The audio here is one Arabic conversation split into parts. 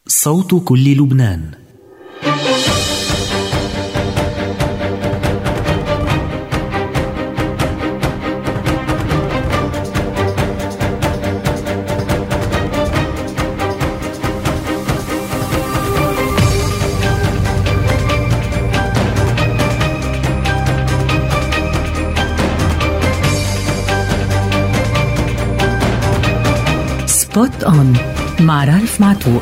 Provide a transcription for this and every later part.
صوت كل لبنان. سبوت أون مع رالف معتوق.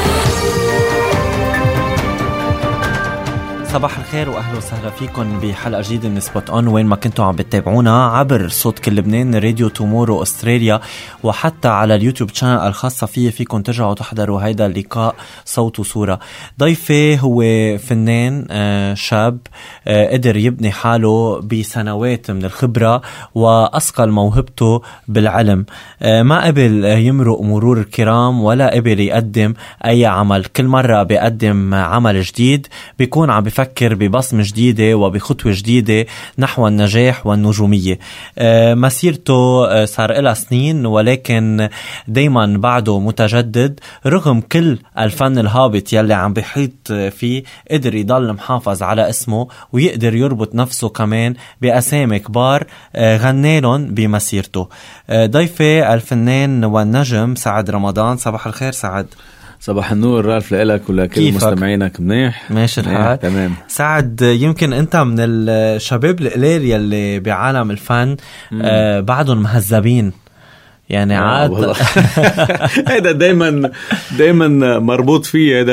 صباح الخير واهلا وسهلا فيكم بحلقه جديده من سبوت اون، وين ما كنتوا عم بتتابعونا عبر صوت كل لبنان، راديو تومورو استراليا، وحتى على اليوتيوب شانل الخاصه فيكم ترجعوا تحضروا هيدا اللقاء صوت وصوره. ضيفي هو فنان شاب قدر يبني حاله بسنوات من الخبره واثقل موهبته بالعلم. ما قبل يمرق مرور الكرام ولا قبل يقدم اي عمل. كل مره بيقدم عمل جديد بيكون عم بفكر ببصمة جديدة وبخطوة جديدة نحو النجاح والنجومية. مسيرته صار لها سنين، ولكن دايما بعده متجدد. رغم كل الفن الهابط يلي عم بيحيط فيه، قدر يضل محافظ على اسمه ويقدر يربط نفسه كمان بأسامي كبار غنالهم بمسيرته. ضيفي الفنان والنجم سعد رمضان. صباح الخير سعد. صباح النور رالف لك ولكل مستمعينك. منيح ماشي الحال. تمام. سعد، يمكن انت من الشباب القليل يلي بعالم الفن بعدهم مهذبين، يعني عاد هذا دايما مربوط فيه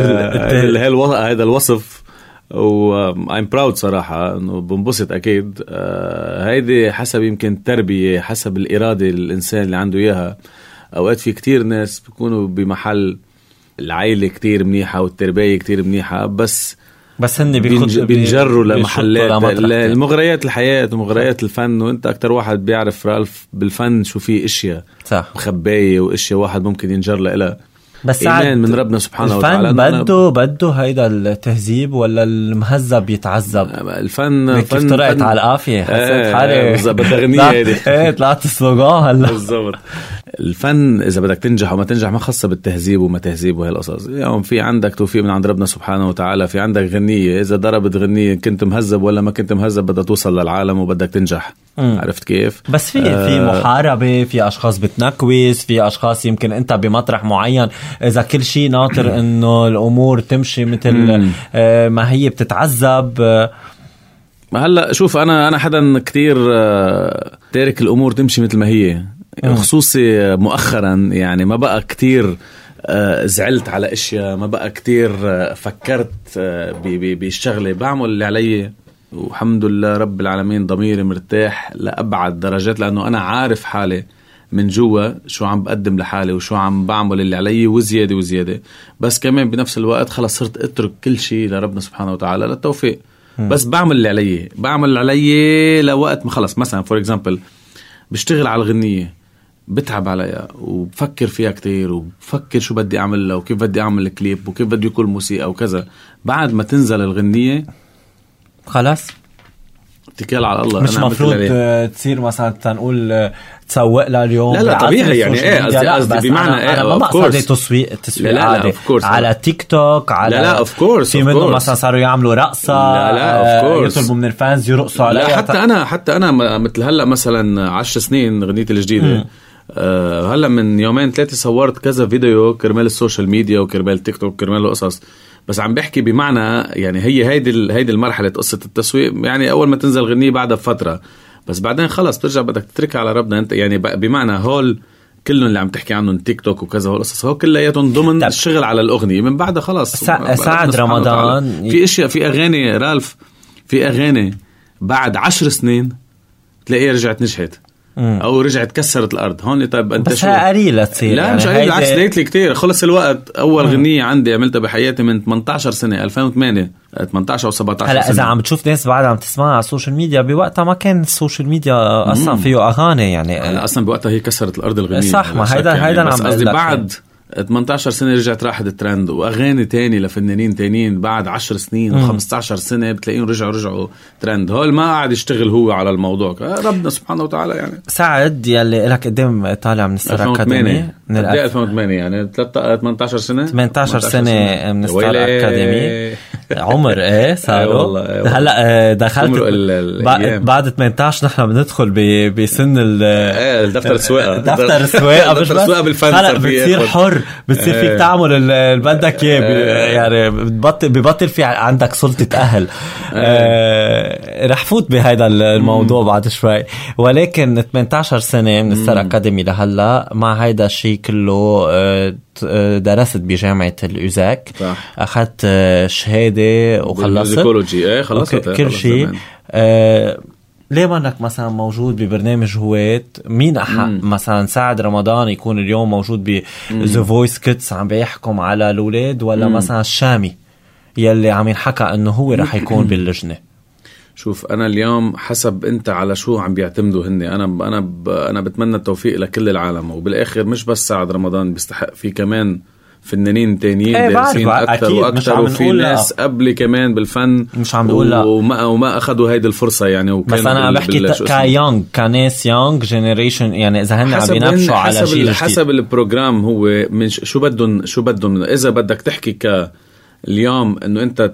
هذا الوصف، و I'm proud صراحة انه بنبسط اكيد. هيدي حسب يمكن التربية، حسب الإرادة الانسان اللي عنده اياها. اوقات في كتير ناس بيكونوا بمحل العائلة كتير منيحة والتربية كتير منيحة، بس هن بينجروا لمحلات المغريات الحياة ومغريات الفن. وانت اكتر واحد بيعرف رالف بالفن شو فيه اشياء مخباية واشياء واحد ممكن ينجر لها. بس إيمان من ربنا سبحانه وتعالى. الفن بده هيدا التهذيب ولا المهذب يتعذب؟ الفن كيف طلعت على القافية. حسيت حالي بدها غنية هيدي. طلعت السلوغان هلا. بالضبط. الفن إذا بدك تنجح وما تنجح ما خاصة بالتهذيب وما تهذيب وهالقصص. يعني في عندك توفيق من عند ربنا سبحانه وتعالى. في عندك غنية، إذا ضربت غنية كنت مهذب ولا ما كنت مهذب بدها توصل للعالم وبدك تنجح. عرفت كيف؟ بس في محاربة، في أشخاص بتنكويس، في أشخاص يمكن أنت بمطرح معين إذا كل شيء ناطر إنه الأمور تمشي مثل ما هي بتتعذب. هلا شوف، أنا حدا كتير تارك الأمور تمشي مثل ما هي، خصوصي مؤخرا. يعني ما بقى كتير زعلت على اشياء، ما بقى كتير فكرت بالشغله، بعمل اللي علي والحمد لله رب العالمين. ضميري مرتاح لأبعد درجات، لأنه أنا عارف حالي من جوا شو عم بقدم لحالي وشو عم بعمل اللي علي وزيادة. بس كمان بنفس الوقت خلص صرت اترك كل شيء لربنا سبحانه وتعالى للتوفيق. بس بعمل اللي علي لوقت ما خلص. مثلا فور اكزامبل بشتغل على الغنية، بتعب عليها وبفكر فيها كتير، وبفكر شو بدي أعمل لها وكيف بدي أعمل الكليب وكيف بدي يكون موسيقى وكذا. بعد ما تنزل الغنية خلاص اتكال على الله. مش مفروض تصير مثلا تنقول تسوق لها اليوم. لا طبيعي يعني ايه قصدي بمعنى انا ما بقصد تسويق عادي على تيك توك، على لا اوف كورس في منهم مثلا صاروا يعملوا رقصه. لا يطلبوا من الفانز يرقصوا عليها. حتى انا مثل هلا مثلا 10 سنين غنيتي الجديده. هلا من يومين 3 صورت كذا فيديو كرمال السوشيال ميديا وكرمال تيك توك كرمال القصص. بس عم بحكي بمعنى يعني هيدي المرحله قصه التسويق. يعني اول ما تنزل غنية بعدها بفتره، بس بعدين خلص بترجع بدك تتركها على ربنا انت. يعني بمعنى هول كلهم اللي عم تحكي عنهم تيك توك وكذا هالقصص هو كلياتهم ضمن الشغل على الأغنية. من بعدها خلاص سعد رمضان في اشياء، في اغاني رالف، في اغاني بعد 10 سنين تلاقيها رجعت نجحت او رجعت كسرت الارض. هون طيب انت بس قليله تصير. لا يعني مش قليل، بالعكس لقيت لي كتير. خلص الوقت. اول غنية عندي عملتها بحياتي من 18 سنه 2008 18 او 17 هلا سنه. اذا عم تشوف ناس بعد عم تسمعها على السوشيال ميديا، بوقتها ما كان السوشيال ميديا اصلا فيه اغاني. يعني اصلا بوقتها هي كسرت الارض الغنية. صح. ما هيدا يعني عم قصدي 18 سنة رجعت راحت الترند، واغاني تاني لفنانين تانيين بعد 10 سنين و15 سنة بتلاقيهم رجعوا ترند. هول ما قاعد يشتغل هو على الموضوع، ربنا سبحانه وتعالى. يعني سعد يلي لك قدام طالع من الستار اكاديمي من 2008 يعني 18 سنة 18 سنة من الستار اكاديمي. عمر ايه صاروا هلا دخلت بعد 18 نحن بندخل بسن دفتر السواقه دفتر السواقه بالفن. هلا بتصير حر، بتصير فيك تعمل اللي بدك اياه، يعني ببطل في عندك سلطه اهل. رح فوت بهذا الموضوع بعد شوي، ولكن 18 سنه من الستار اكاديمي لهلا مع هيدا الشيء كله. درست بجامعة الأوزاك، أخذت شهادة وخلصت خلصت كل شيء. ليه ما انك مثلا موجود ببرنامج هواة؟ مين مثلا سعد رمضان يكون اليوم موجود ب The Voice Kids عم بيحكم على الأولاد، ولا مثلا الشامي يلي عم ينحكى انه هو رح يكون باللجنة؟ شوف أنا اليوم حسب أنت على شو عم بيعتمدوا هني. أنا بتمنى التوفيق لكل العالم، وبالآخر مش بس سعد رمضان بيستحق، في كمان فنانين تانيين دارسين أكتر وأكتر، وفي ناس قبل كمان بالفن مش عم بقول وما أخذوا هيدي الفرصة يعني. بس أنا بحكي كيونغ، كناس يونغ جينيريشن، يعني إذا هن عم بينافسوا على جيل جديد حسب البروجرام هو من شو بدهم. إذا بدك تحكي اليوم إنه أنت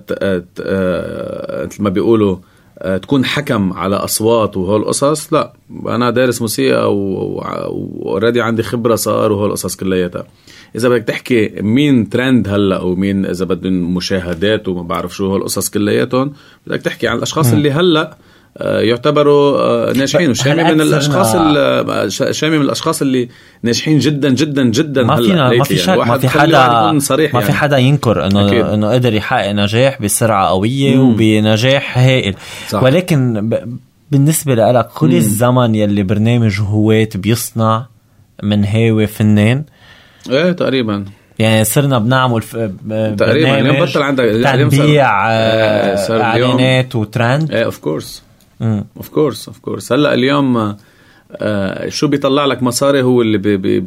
ما بيقولوا تكون حكم على أصوات وهول القصص، لا أنا دارس موسيقى وردي عندي خبرة صار وهول القصص كلياتها. إذا بدك تحكي مين ترند هلأ ومين إذا بدهم مشاهدات وما بعرف شو هول القصص كلياتهم، بدك تحكي عن الأشخاص اللي هلأ يعتبروا ناجحين. وشامي من الأشخاص شامي من الأشخاص اللي ناجحين جدا جدا جدا. ما في شك، ما في حدا صريح، ما في حدا ينكر إنه قدر يحقق نجاح بسرعة قوية وبنجاح هائل. صح. ولكن بالنسبة لك كل الزمن يلي برنامج هواة بيصنع من هاوي فنان، ايه تقريبا يعني صرنا بنعمل تقريبا اليوم بطل عندك تنبيع اعلانات وترند. ايه اوف كورس هلا اليوم شو بيطلع لك مصاري هو اللي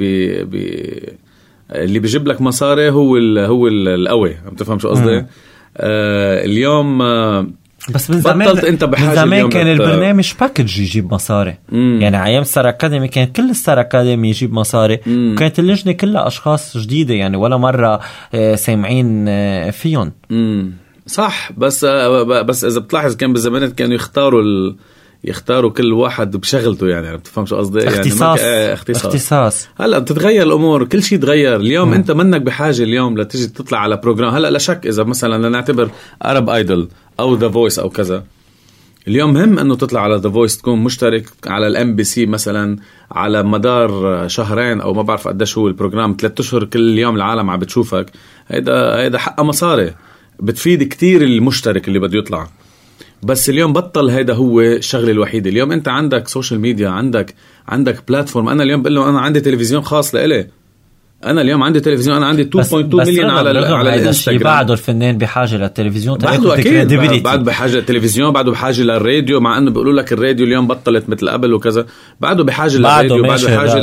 اللي بيجيب لك مصاري هو القوي. عم تفهم شو قصدي؟ اليوم بس من زمان كان البرنامج باكج يجيب مصاري. يعني ايام ستار اكاديمي كان كل ستار اكاديمي يجيب مصاري، وكانت اللجنة كلها اشخاص جديدة، يعني ولا مرة سامعين فيهم. صح. بس اذا بتلاحظ كان بالزمانات كانوا يختاروا كل واحد بشغلته، يعني بتفهم شو قصدي؟ يعني اختصاص. هلا بتتغير الامور، كل شيء تغير اليوم. انت منك بحاجه اليوم لتيجي تطلع على بروجرام. هلا لا شك اذا مثلا لنعتبر Arab Idol او The Voice او كذا، اليوم مهم انه تطلع على The Voice، تكون مشترك على الMBC مثلا على مدار شهرين او ما بعرف قديش هو البروجرام، 3 أشهر كل يوم العالم عم بتشوفك. هيدا حق مصاري، بتفيد كتير المشترك اللي بده يطلع. بس اليوم بطل هيدا هو الشغله الوحيده. اليوم انت عندك سوشيال ميديا، عندك بلاتفورم. انا اليوم بقول له انا عندي تلفزيون خاص لإلي، انا اليوم عندي تلفزيون، انا عندي 2.2 مليون على الانستغرام. بعده الفنان بحاجه للتلفزيون، بعده اكيد بعد بحاجه للتلفزيون، بعده بحاجه للراديو، مع انه بيقولوا لك الراديو اليوم بطلت مثل قبل وكذا، بعده بحاجه للراديو، بعده بحاجه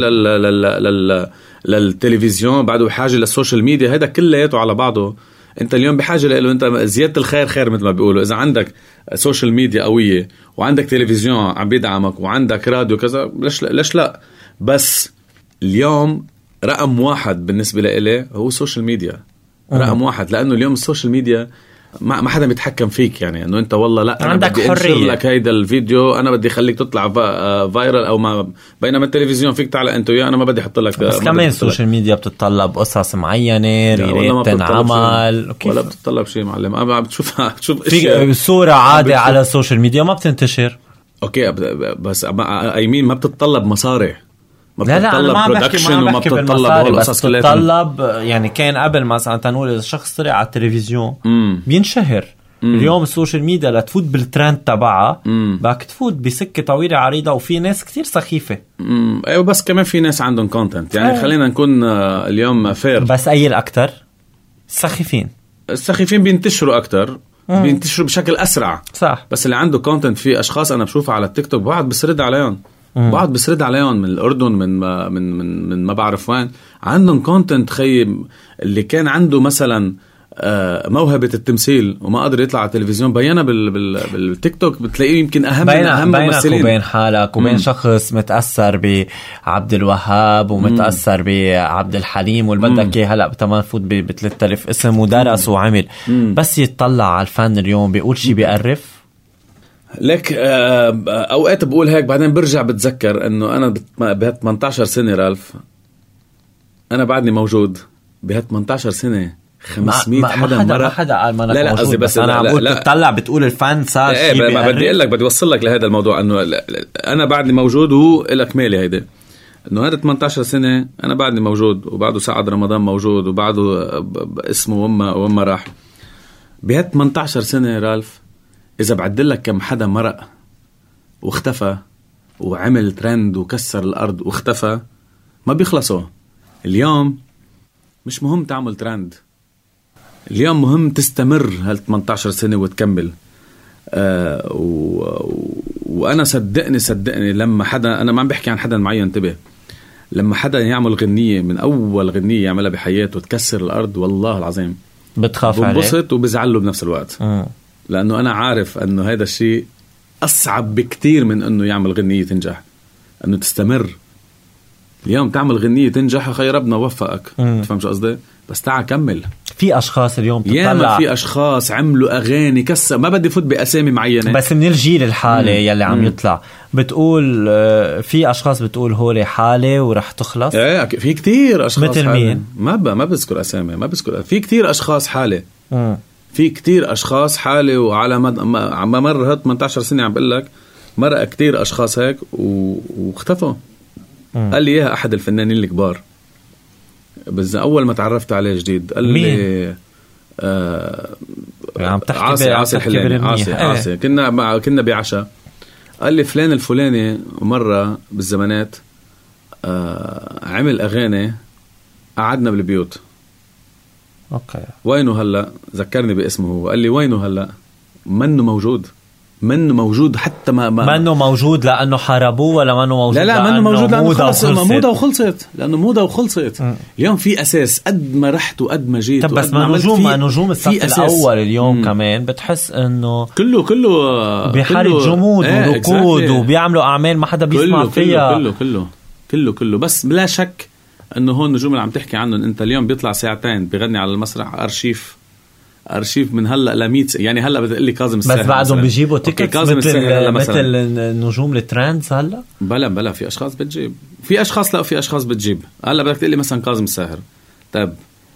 للتلفزيون، بعده بحاجه للسوشيال ميديا. هذا كلياته على بعضه انت اليوم بحاجه له. انت زياده الخير خير مثل ما بيقولوا. اذا عندك سوشيال ميديا قويه وعندك تلفزيون عم بيدعمك وعندك راديو كذا، ليش لا؟ بس اليوم رقم 1 بالنسبه لي هو السوشيال ميديا. رقم 1، لانه اليوم السوشيال ميديا ما حدا بيتحكم فيك. يعني انه انت والله لا انا بدي انشر لك هيدا الفيديو، انا بدي خليك تطلع فايرال او ما، بينما التلفزيون فيك تعال انت وياه، انا ما بدي احط لك. بس كمان السوشيال ميديا بتتطلب قصص معينه، ريت تنعمل، ولا بتتطلب شيء معلم. انا بتشوف في صوره عادي على السوشيال ميديا ما بتنتشر. اوكي بس ايمين ما بتتطلب مصاري، لا انا ما بحكي بالمصاري، بس بتطلب. يعني كان قبل مثلا تنقول اذا شخص طلع على التلفزيون بينشهر. اليوم السوشيال ميديا لتفوت بالترند تبعها بدك تفوت بسكه طويله عريضه، وفي ناس كتير سخيفه. ايوه بس كمان في ناس عندهم كونتنت. يعني خلينا نكون اليوم فير. بس اي الاكثر السخيفين بينتشروا اكتر، بينتشروا بشكل اسرع. صح. بس اللي عنده كونتنت، في اشخاص انا بشوفها على التيك توك بقعد بسرد عليهم. بعض بسرد عليهم من الأردن من ما بعرف وين عندهم كونتنت خيب اللي كان عنده مثلا موهبة التمثيل وما قدر يطلع على التلفزيون بينا بالتيك توك بتلاقيه يمكن أهم ممثلين وبين حالك وبين شخص متأثر بعبد الوهاب ومتأثر بعبد الحليم والبدك هلأ تمام فوت ب 3000 اسم ودرس وعمل بس يتطلع على الفن اليوم بيقول شي بيقرف لك أوقات بقول هيك بعدين برجع بتذكر أنه أنا بها 18 سنة رالف أنا بعدني موجود بها 18 سنة 500 حدا مرة ما حدا قال ما لا قصدي بس انا بقول تطلع بتقول الفن صار شيء بدي اقول لك بدي اوصل لك لهذا الموضوع انه انا بعدني موجود وهو لك مالي هيدا انه هذا 18 سنة انا بعدني موجود وبعده سعد رمضان موجود وبعده اسمه وما راح بهال 18 سنة رالف اذا بعدل لك كم حدا مرق واختفى وعمل ترند وكسر الارض واختفى ما بيخلصوا. اليوم مش مهم تعمل ترند اليوم مهم تستمر هال 18 سنة وتكمل. وأنا صدقني لما حدا أنا ما عم بحكي عن حدا معين انتبه لما حدا يعمل غنية من أول غنية يعملها بحياته تكسر الأرض والله العظيم بتخاف عليه بنبسط وبزعله بنفس الوقت لأنه أنا عارف أنه هذا الشيء أصعب بكتير من أنه يعمل غنية تنجح أنه تستمر. اليوم تعمل غنية تنجح خير ربنا وفقك تفهم شو قصدي بس تعال كمل. في أشخاص اليوم تطلع في أشخاص عملوا أغاني كسر ما بدي فوت بأسامي معينة بس من الجيل الحالي يلي عم يطلع بتقول في أشخاص بتقول هولي حالة ورح تخلص في كتير أشخاص مثل مين ما بذكر أسامي ما بذكر في كتير أشخاص حالة في كتير أشخاص حالة وعلى ما مر 18 سنة عم بقول لك مرق كتير أشخاص هيك واختفوا. قال لي إياها أحد الفنانين الكبار بس أول ما تعرفت عليه جديد قال لي عاصي الحلاني عاصي كنا بعشاء قال لي فلان الفلاني مرة بالزمانات عمل أغاني قعدنا بالبيوت أوكي وينه هلأ ذكرني باسمه هو قال لي وينه هلأ منه موجود حتى منه موجود لأنه حاربوه ولا منه موجود لا منه موجود لأنه موضة وخلصت اليوم في أساس قد ما رحت وقد ما جيت طب بس ما نجوم الصف الأول اليوم كمان بتحس إنه كله بحالة جمود وركود وبيعملوا أعمال ما حدا بيسمع فيها كله بس بلا شك إنه هون النجوم اللي عم تحكي عنهم أنت اليوم بيطلع ساعتين بيغني على المسرح أرشيف من هلا ل 100 يعني هلا بتقول لي كاظم الساهر بس بعدهم بيجيبوا تيكت مثل النجوم الترندز هلا بلا في اشخاص بتجيب في اشخاص لا في اشخاص بتجيب هلا بدك تقول لي مثلا كاظم الساهر طيب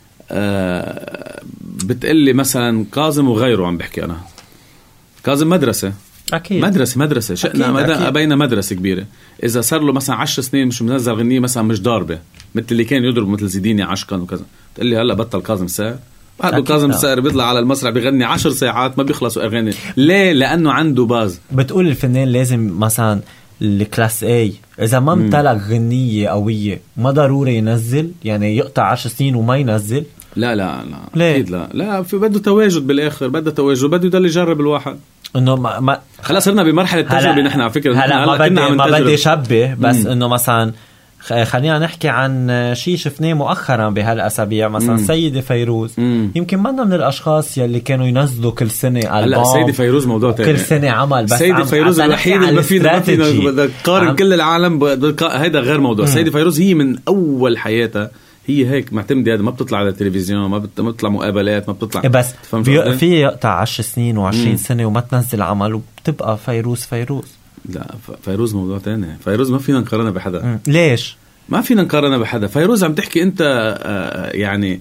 بتقول لي مثلا كاظم وغيره عم بحكي انا كاظم مدرسه اكيد مدرسه شئنا بين مدرسه كبيره اذا صار له مثلا 10 سنين مش منزل غنيه مثلا مش ضاربه مثل اللي كان يضرب مثل زيديني عشقا وكذا تقول لي هلا بطل كاظم الساهر بعده كاظم الساهر بيطلع على المسرح بيغني 10 ساعات ما بيخلصوا أغاني ليه لأنه عنده باز. بتقول الفنان لازم مثلا الكلاس A إذا ما امتلك غنية قوية ما ضروري ينزل يعني يقطع 10 سنين وما ينزل لا أكيد لا في بده تواجد بالآخر بده يضل يجرب الواحد انه ما خلاص صرنا بمرحله تجربه نحن على فكره هلا ما بدي شبه بس انه مثلا خلينا نحكي عن شيء شفناه مؤخرا بهالأسابيع مثلا سيدة فيروز يمكن منا من الأشخاص يلي كانوا ينزلوا كل سنة ألبوم. سيدة فيروز موضوع تاني كل سنة عمل بس سيدة فيروز الوحيدة اللي فينا بدك تقارن كل العالم هيدا غير موضوع. سيدة فيروز هي من أول حياتها هي هيك معتمدة هذا ما بتطلع على التلفزيون ما بتطلع مقابلات ما بتطلع بس في يقطع 10 سنين و20 سنة وما تنزل عمل وبتبقى فيروز لا فيروز موضوع تاني. فيروز ما فينا نقارنها بحدا. ليش ما فينا نقارنها بحدا؟ فيروز عم تحكي انت يعني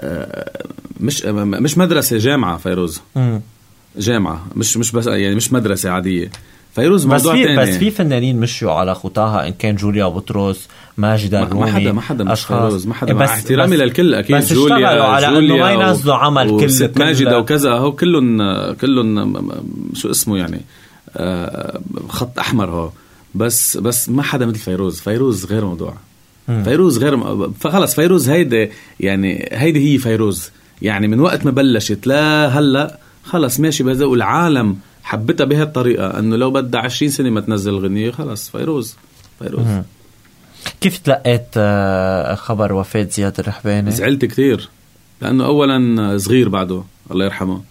مش مدرسة جامعة. فيروز جامعة مش بس يعني مش مدرسة عادية. فيروز موضوع تاني. بس في فنانين مشوا على خطاها إن كان جوليا بطرس ماجدة الرومي ما حدا مش فيروز ما حدا مع احترامي للكل أكيد. بس جوليا على إنه ما ينزلوا عمل كل ماجدة وكذا هو كلهم شو اسمه يعني خط أحمر هو بس ما حدا مثل فيروز. فيروز غير موضوع. فيروز غير فخلص فيروز هيدي هي فيروز يعني من وقت ما بلشت لا هلا خلص ماشي بهذا والعالم حبتها بهالطريقة انه لو بدها 20 سنة ما تنزل الغنية خلص فيروز فيروز. كيف تلقيت خبر وفاة زياد الرحباني؟ زعلت كتير لأنه أولا صغير بعده الله يرحمه،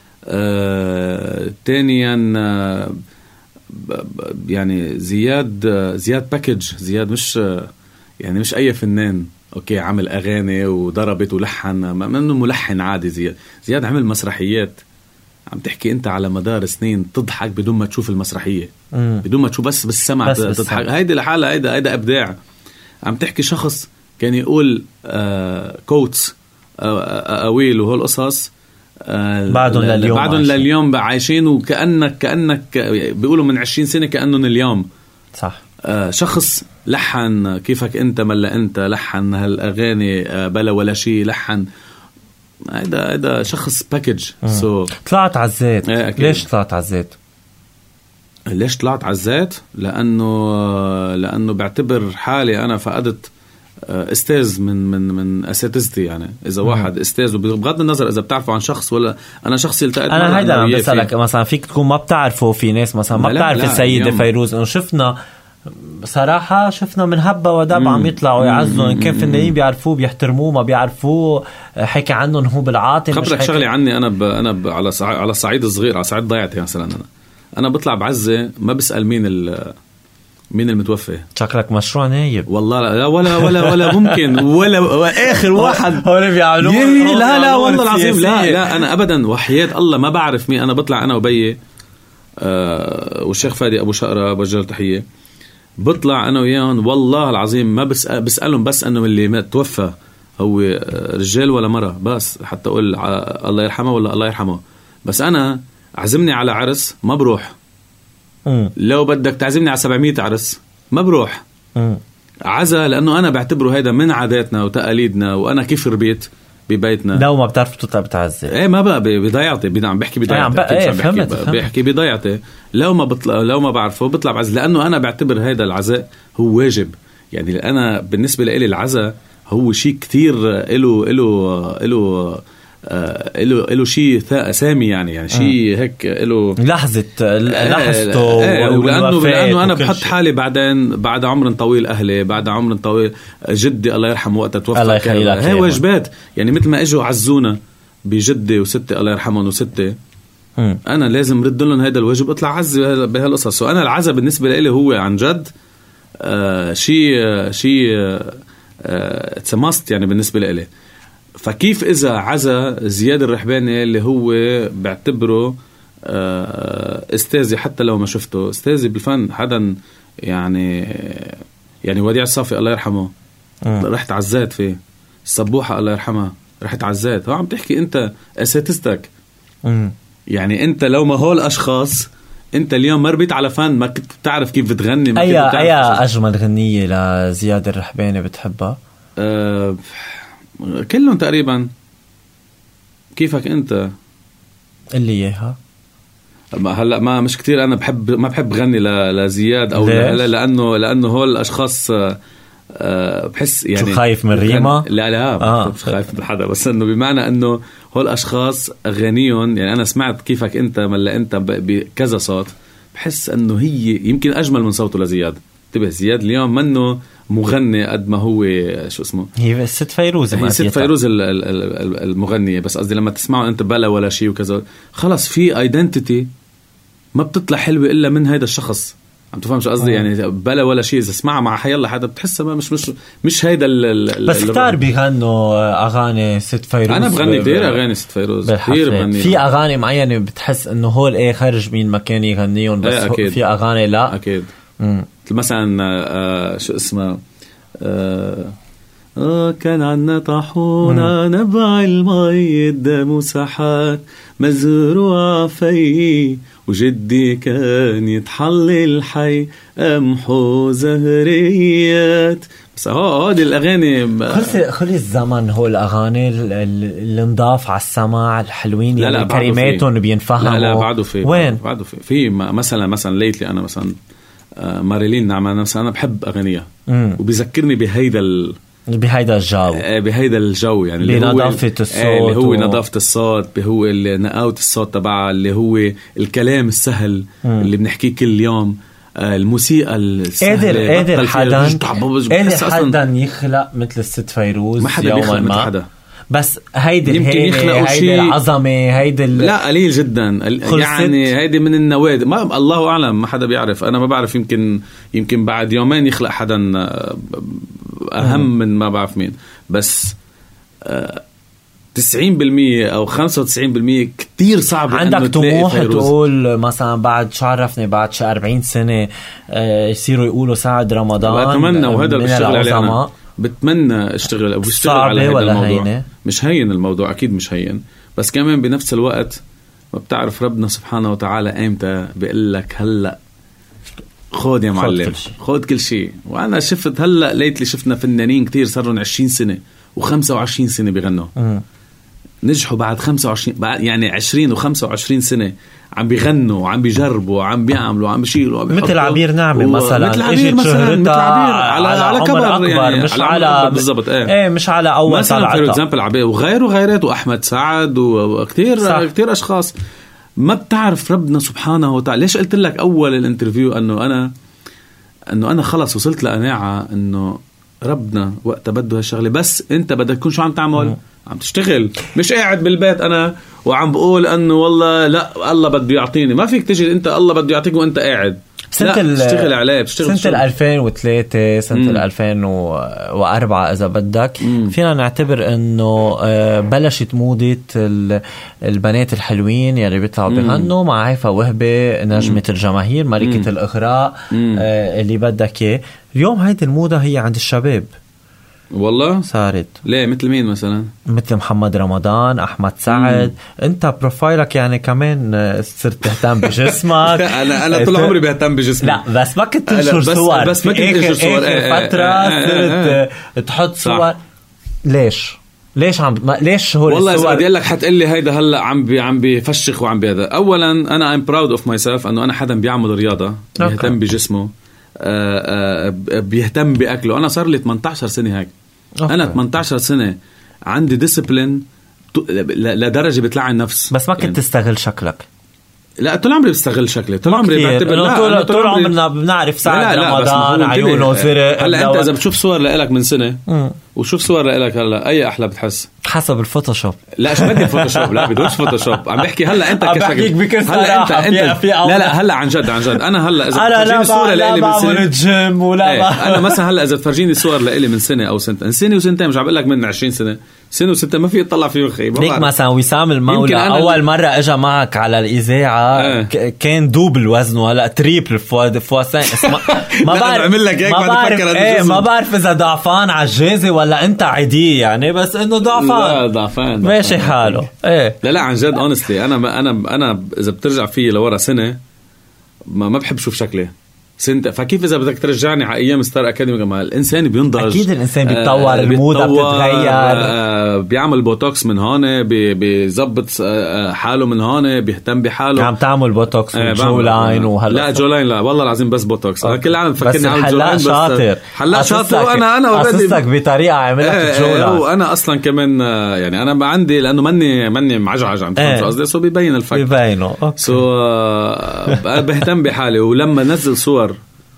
ثانيا يعني زياد باكج، زياد مش يعني مش أي فنان أوكي عمل أغاني وضربت ولحن، منه ملحن عادي. زياد عمل مسرحيات، عم تحكي أنت على مدار سنين تضحك بدون ما تشوف المسرحية، بدون ما تشوف بس بالسمع تضحك. هيدي لحالة هيدا إبداع. عم تحكي شخص كان يقول كوتس أويل وهول قصص بعدهم لليوم عايشين، وكأنك بيقولوا من 20 سنة كأنهم اليوم. صح. شخص لحن كيفك أنت ملا أنت، لحن هالأغاني بلا ولا شيء، لحن هيدا شخص باكج. طلعت عزات. ليش طلعت عزات؟ ليش طلعت عزات؟ لأنه بعتبر حالي أنا فقدت استاذ من اساتذتي. يعني اذا واحد استاذ، بغض النظر اذا بتعرفوا عن شخص ولا انا شخصي التقيت، انا هيدا عم بسالك مثلا فيك تكون ما بتعرفوا، في ناس مثلا ما بتعرف السيدة فيروز، انه شفنا بصراحة شفنا من هبة ودب عم يطلعوا يعزوا، إن كان فنانين بيعرفوه بيحترموه، ما بيعرفوه حكي عنهم هو بالعاطل. خبرك شغلي عني أنا على صعيد الصغير، على صعيد ضيعتي مثلا، أنا بطلع بعزة ما بسأل مين المتوفى. شكلك مشروع نايب والله. لا ولا ممكن ولا آخر واحد هو اللي بيعملوه. لا والله العظيم لا أنا أبدا وحياة الله ما بعرف مين. أنا بطلع أنا وبي والشيخ فادي أبو شقرة بوجه تحية، بطلع أنا وياهم والله العظيم ما بسألهم بس أنه اللي ما توفى هو رجال ولا مرة، بس حتى أقول الله يرحمه ولا الله يرحمه. بس أنا عزمني على عرس ما بروح. لو بدك تعزمني على 700 عرس ما بروح. عزا لأنه أنا بعتبره هيدا من عاداتنا وتقاليدنا، وأنا كيف ربيت ببيتنا. لو ما بتعرف تطلع بتعزي ايه ما بقى بضيعتي، عم بحكي بضيعتي، بحكي بضيعتي. لو ما بعرفه بطلع بعزي، لأنه أنا بعتبر هيدا العزاء هو واجب. يعني أنا بالنسبة لي العزاء هو شيء كتير له شيء سامي، يعني شيء هيك له لحظته. لأنه أنا بحط حالي بعد عمر طويل، أهلي بعد عمر طويل، جدي الله يرحمه وقت توفى، هي واجبات. يعني مثل ما اجوا عزونا بجدي وستي الله يرحمهم وستي، أنا لازم رد لهم هذا الواجب، اطلع عزي بهالقصص. وأنا العزا بالنسبة لي هو عن جد شيء تسمست يعني بالنسبة لي. فكيف إذا عزا زياد الرحباني اللي هو بعتبره استاذي، حتى لو ما شفته استاذي بالفن، حدا يعني وديع الصافي الله يرحمه رحت عزات فيه، الصبوحة الله يرحمها رحت عزات. هو عم تحكي أنت أساتذتك. يعني أنت لو ما هول أشخاص أنت اليوم ما ربيت على فن، ما كنت بتعرف كيف بتغني. أي أجمل غنية لزياد الرحباني بتحبها؟ كلهم تقريبا. كيفك أنت اللي إياها؟ هلا ما مش كتير. أنا ما بحب غني لزياد أو لأنه هول الأشخاص بحس يعني خايف من ريما. لا مش خايف من حدا، بس إنه بمعنى إنه هول الأشخاص أغانيهم، يعني أنا سمعت كيفك أنت ملا أنت بكذا صوت، بحس إنه هي يمكن أجمل من صوته لزياد. انتبه، زياد اليوم منه مغني قد ما هو شو اسمه، هي ست فيروز، هي ست فيروز المغنية. بس قصدي لما تسمعوا انت بلا ولا شيء وكذا، خلص في ايدنتيتي ما بتطلع حلوة الا من هيدا الشخص. عم تفهم شو قصدي؟ يعني بلا ولا شيء اذا اسمعها مع حيالله حدا بتحسها مش هيدا بس كتار بيغنوا اغاني ست فيروز. انا بغني كتير اغاني ست فيروز، كتير بغني. في اغاني معينة بتحس انه هول ايه خارج من مكان يغنيهم، بس في اغاني لا اكيد. مثلا شو اسمه كان عنا طاحونة نبع المي الدم سحات مزروع في، وجدي كان يتحلل حي أمحو زهريات. بس هودي الأغاني خلي الزمن، هو الأغاني اللي نضاف على السماع الحلوين، لا كلماتهم بينفهموا. لا بعده في وين بعده في مثلا ليتلي أنا مثلا ماريلين نعمة نفسها أنا بحب أغنية وبيذكرني بهيدا الجو، بهيدا الجو يعني بنظافة الصوت، اللي هو نظافة الصوت، هو اللي نقاوة الصوت تبعه، اللي هو الكلام السهل اللي بنحكيه كل يوم. الموسيقى قادر حدا يخلق مثل الست فيروز. ما حدا بيخلق مثل حدا، بس هيدي يمكن يخلقوا شيء العظمة، هيدي لا قليل جدا يعني، هيدي من النوادر، ما الله أعلم، ما حدا بيعرف. أنا ما بعرف، يمكن بعد يومين يخلق حدا أهم من ما بعرف مين. بس 90% أو 95% كتير صعب. عندك طموح تقول مثلا بعد شعرفني بعد 40 سنة يصيروا يقولوا سعد رمضان؟ بتمنى، وهذا بشتغل عليه أنا. بتمنى اشتغل او بشتغل على هذا الموضوع. هينة؟ مش هين الموضوع، اكيد مش هين، بس كمان بنفس الوقت ما بتعرف ربنا سبحانه وتعالى ايمتى بيقول لك هلا خود يا معلم، خود كل شيء. وانا شفت هلا ليتلي شفنا فنانين كتير صاروا 20 سنة و25 سنة بيغنوا، نجحوا بعد 25 بعد يعني 20 و25 سنة عم بيغنوا وعم بيجربوا وعم بيعملوا وعم بيشيلوا مثل عبير نعمة مثلا. مثل عبير مثلا على كبر أكبر يعني، مش على بالضبط مش على أول مثلا في اكزامبل عبير وغيره وأحمد سعد وكتير أشخاص. ما بتعرف ربنا سبحانه وتعالى. ليش قلت لك أول الانترفيو أنه أنا خلص وصلت لقناعة أنه ربنا وقت بده هالشغلة، بس أنت بدك تكون شو عم تعمل؟ عم تشتغل، مش قاعد بالبيت أنا وعم بقول أنه والله لا الله بده يعطيني. ما فيك تجي أنت الله بده يعطيك وأنت قاعد. تشتغل عليه، بتشتغل سنة 2003 سنة 2004 إذا بدك. فينا نعتبر أنه بلشت موضة البنات الحلوين يلي بيطلعوا بيغنوا مع هيفا وهبة نجمة الجماهير ملكة الإغراء اللي بدك إياه. اليوم هيدي الموضة هي عند الشباب والله صارت. ليه؟ مثل مين مثلا؟ مثل محمد رمضان، أحمد سعد. أنت بروفايلك يعني كمان صرت تهتم بجسمك. أنا طول عمري بهتم بجسمي. لا بس ما كنت تنشر صور، بس ما كنت تنشر صور. فترة صرت تحط صور. ليش ليش هو والله إذا بدي لك حتقلي هيدا هلا عم بيفشخ وعم بهذا. أولا أنا I'm proud of myself أنه أنا حدا بيعمل رياضة، بيهتم بجسمه، بيهتم بأكله. أنا صار لي 18 سنة هيك. أنا 18 سنة عندي ديسيبلين لدرجة بتلعن نفس. بس ما كنت تستغل شكلك. لا طول عمري بستغل شكلي، طول عمري بعتبر طول عمرنا بنعرف سعد رمضان عيونه زرق. هلا أنت إذا بتشوف صور لإلك من سنة وشوف صور لإلك هلا أي أحلى بتحس؟ حسب الفوتوشوب. لا شو بدي الفوتوشوب؟ لا بدوش فوتوشوب. عم بحكي هلا أنت كشكل. هلا أنت لا هلا عن جد أنا هلا إذا تفرجيني صورة لإلي من سنة الجيم ولا أنا مثلا هلا إذا تفرجيني صور لإلي من سنة أو سنة وسنتين، مش عم بقول لك من 20 سنة وستة ما في يطلع فيه خي. ليك مثلا وسام المولى أول مرة إجا معك على الإذاعة كان دوبل وزنه، هلا تريبل فواسين. ما بعرف إذا ضعفان عجازي ولا أنت عادي يعني، بس إنه ضعفان ماشي حاله. لا عن جد honestly أنا إذا بترجع فيه لورا سنة ما بحب شوف شكلي سنت. فكيف إذا بدك ترجعني على أيام ستار أكاديمي كمان الإنسان بينضج. أكيد الإنسان بيتطور، الموضة بتتغير، بيعمل بوتوكس من هون، بيزبط حاله من هون، بيهتم بحاله. عم تعمل بوتوكس وجو لاين وهلا لا جو لاين لا والله العظيم بس بوتوكس. كل عام فكرني على حلاق شاطر. حلاق شاطر. وأنا أسستك بطريقة عملك جو لاين. وأنا أصلا كمان يعني أنا عندي لأنه مني معجعج عم تفهم قصدي، سو بيبين الفك بيبينه. سو بهتم بحالي. ولما نزل صور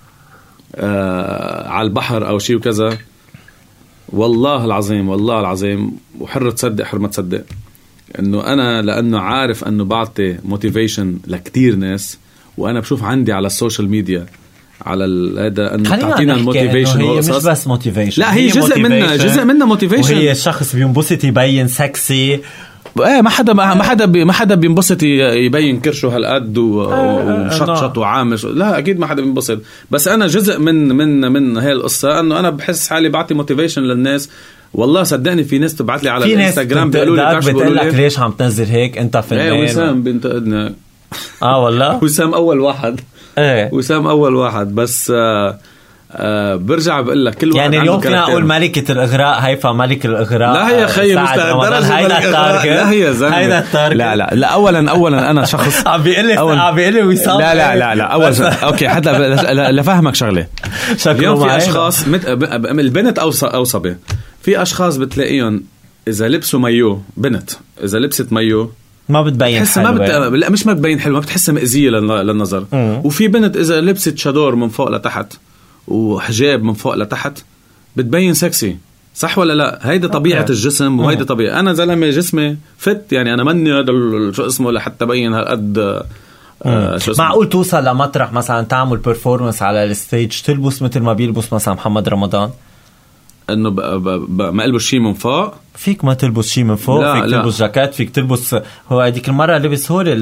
على البحر أو شيء وكذا، والله العظيم وحر تصدق حر ما تصدق إنه أنا لأنه عارف إنه بعطي موتيفيشن لكتير ناس، وأنا بشوف عندي على السوشيال ميديا على هذا انه تعطينا الموتيفيشن. هي مش بس موتيفيشن، لا هي جزء منها موتيفيشن. وهي الشخص بينبسط يبين سكسي. ما حدا بينبسط يبين كرشه هالقد ومشطشط وعامش. لا اكيد ما حدا بينبسط. بس انا جزء من هاي القصه انه انا بحس حالي بعطي موتيفيشن للناس. والله صدقني في ناس تبعت لي على الانستغرام بيقولوا لي بتقول لك ليش عم تنزل هيك انت فنان. وسام بنتقدنا. والله وسام اول واحد. وسام اول واحد. بس برجع بقول لك كل واحد يعني اليوم فينا اقول ملكة الإغراء هيفا ملك الإغراء. لا هي خي مستعد هيدا التارجت. لا هي زلمة هيدا التارجت. لا اولا انا شخص عم بيقول لي وسام. لا اول اوكي حتى لفهمك شغله. اليوم في اشخاص البنت او صبي، في اشخاص بتلاقيهم اذا لبسوا مايو، بنت اذا لبست مايو ما بتبين حلوة. لا مش ما بتبين حلوة، ما بتحسها مأزية للنظر. وفي بنت إذا لبست شادور من فوق لتحت وحجاب من فوق لتحت بتبين سكسي، صح ولا لا؟ هيدا طبيعة الجسم وهيدا طبيعة. أنا زلمة جسمي فت، يعني أنا مني هذا شو اسمه لحتى بين هالقد. معقول توصل لمطرح مثلا تعمل بيرفورمانس على الستيج تلبس مثل ما بيلبس مثلا محمد رمضان، انه ما البس شيء من فوق؟ فيك ما تلبس شيء من فوق، فيك تلبس جاكيت، فيك تلبس. هو هذيك المره لبس هول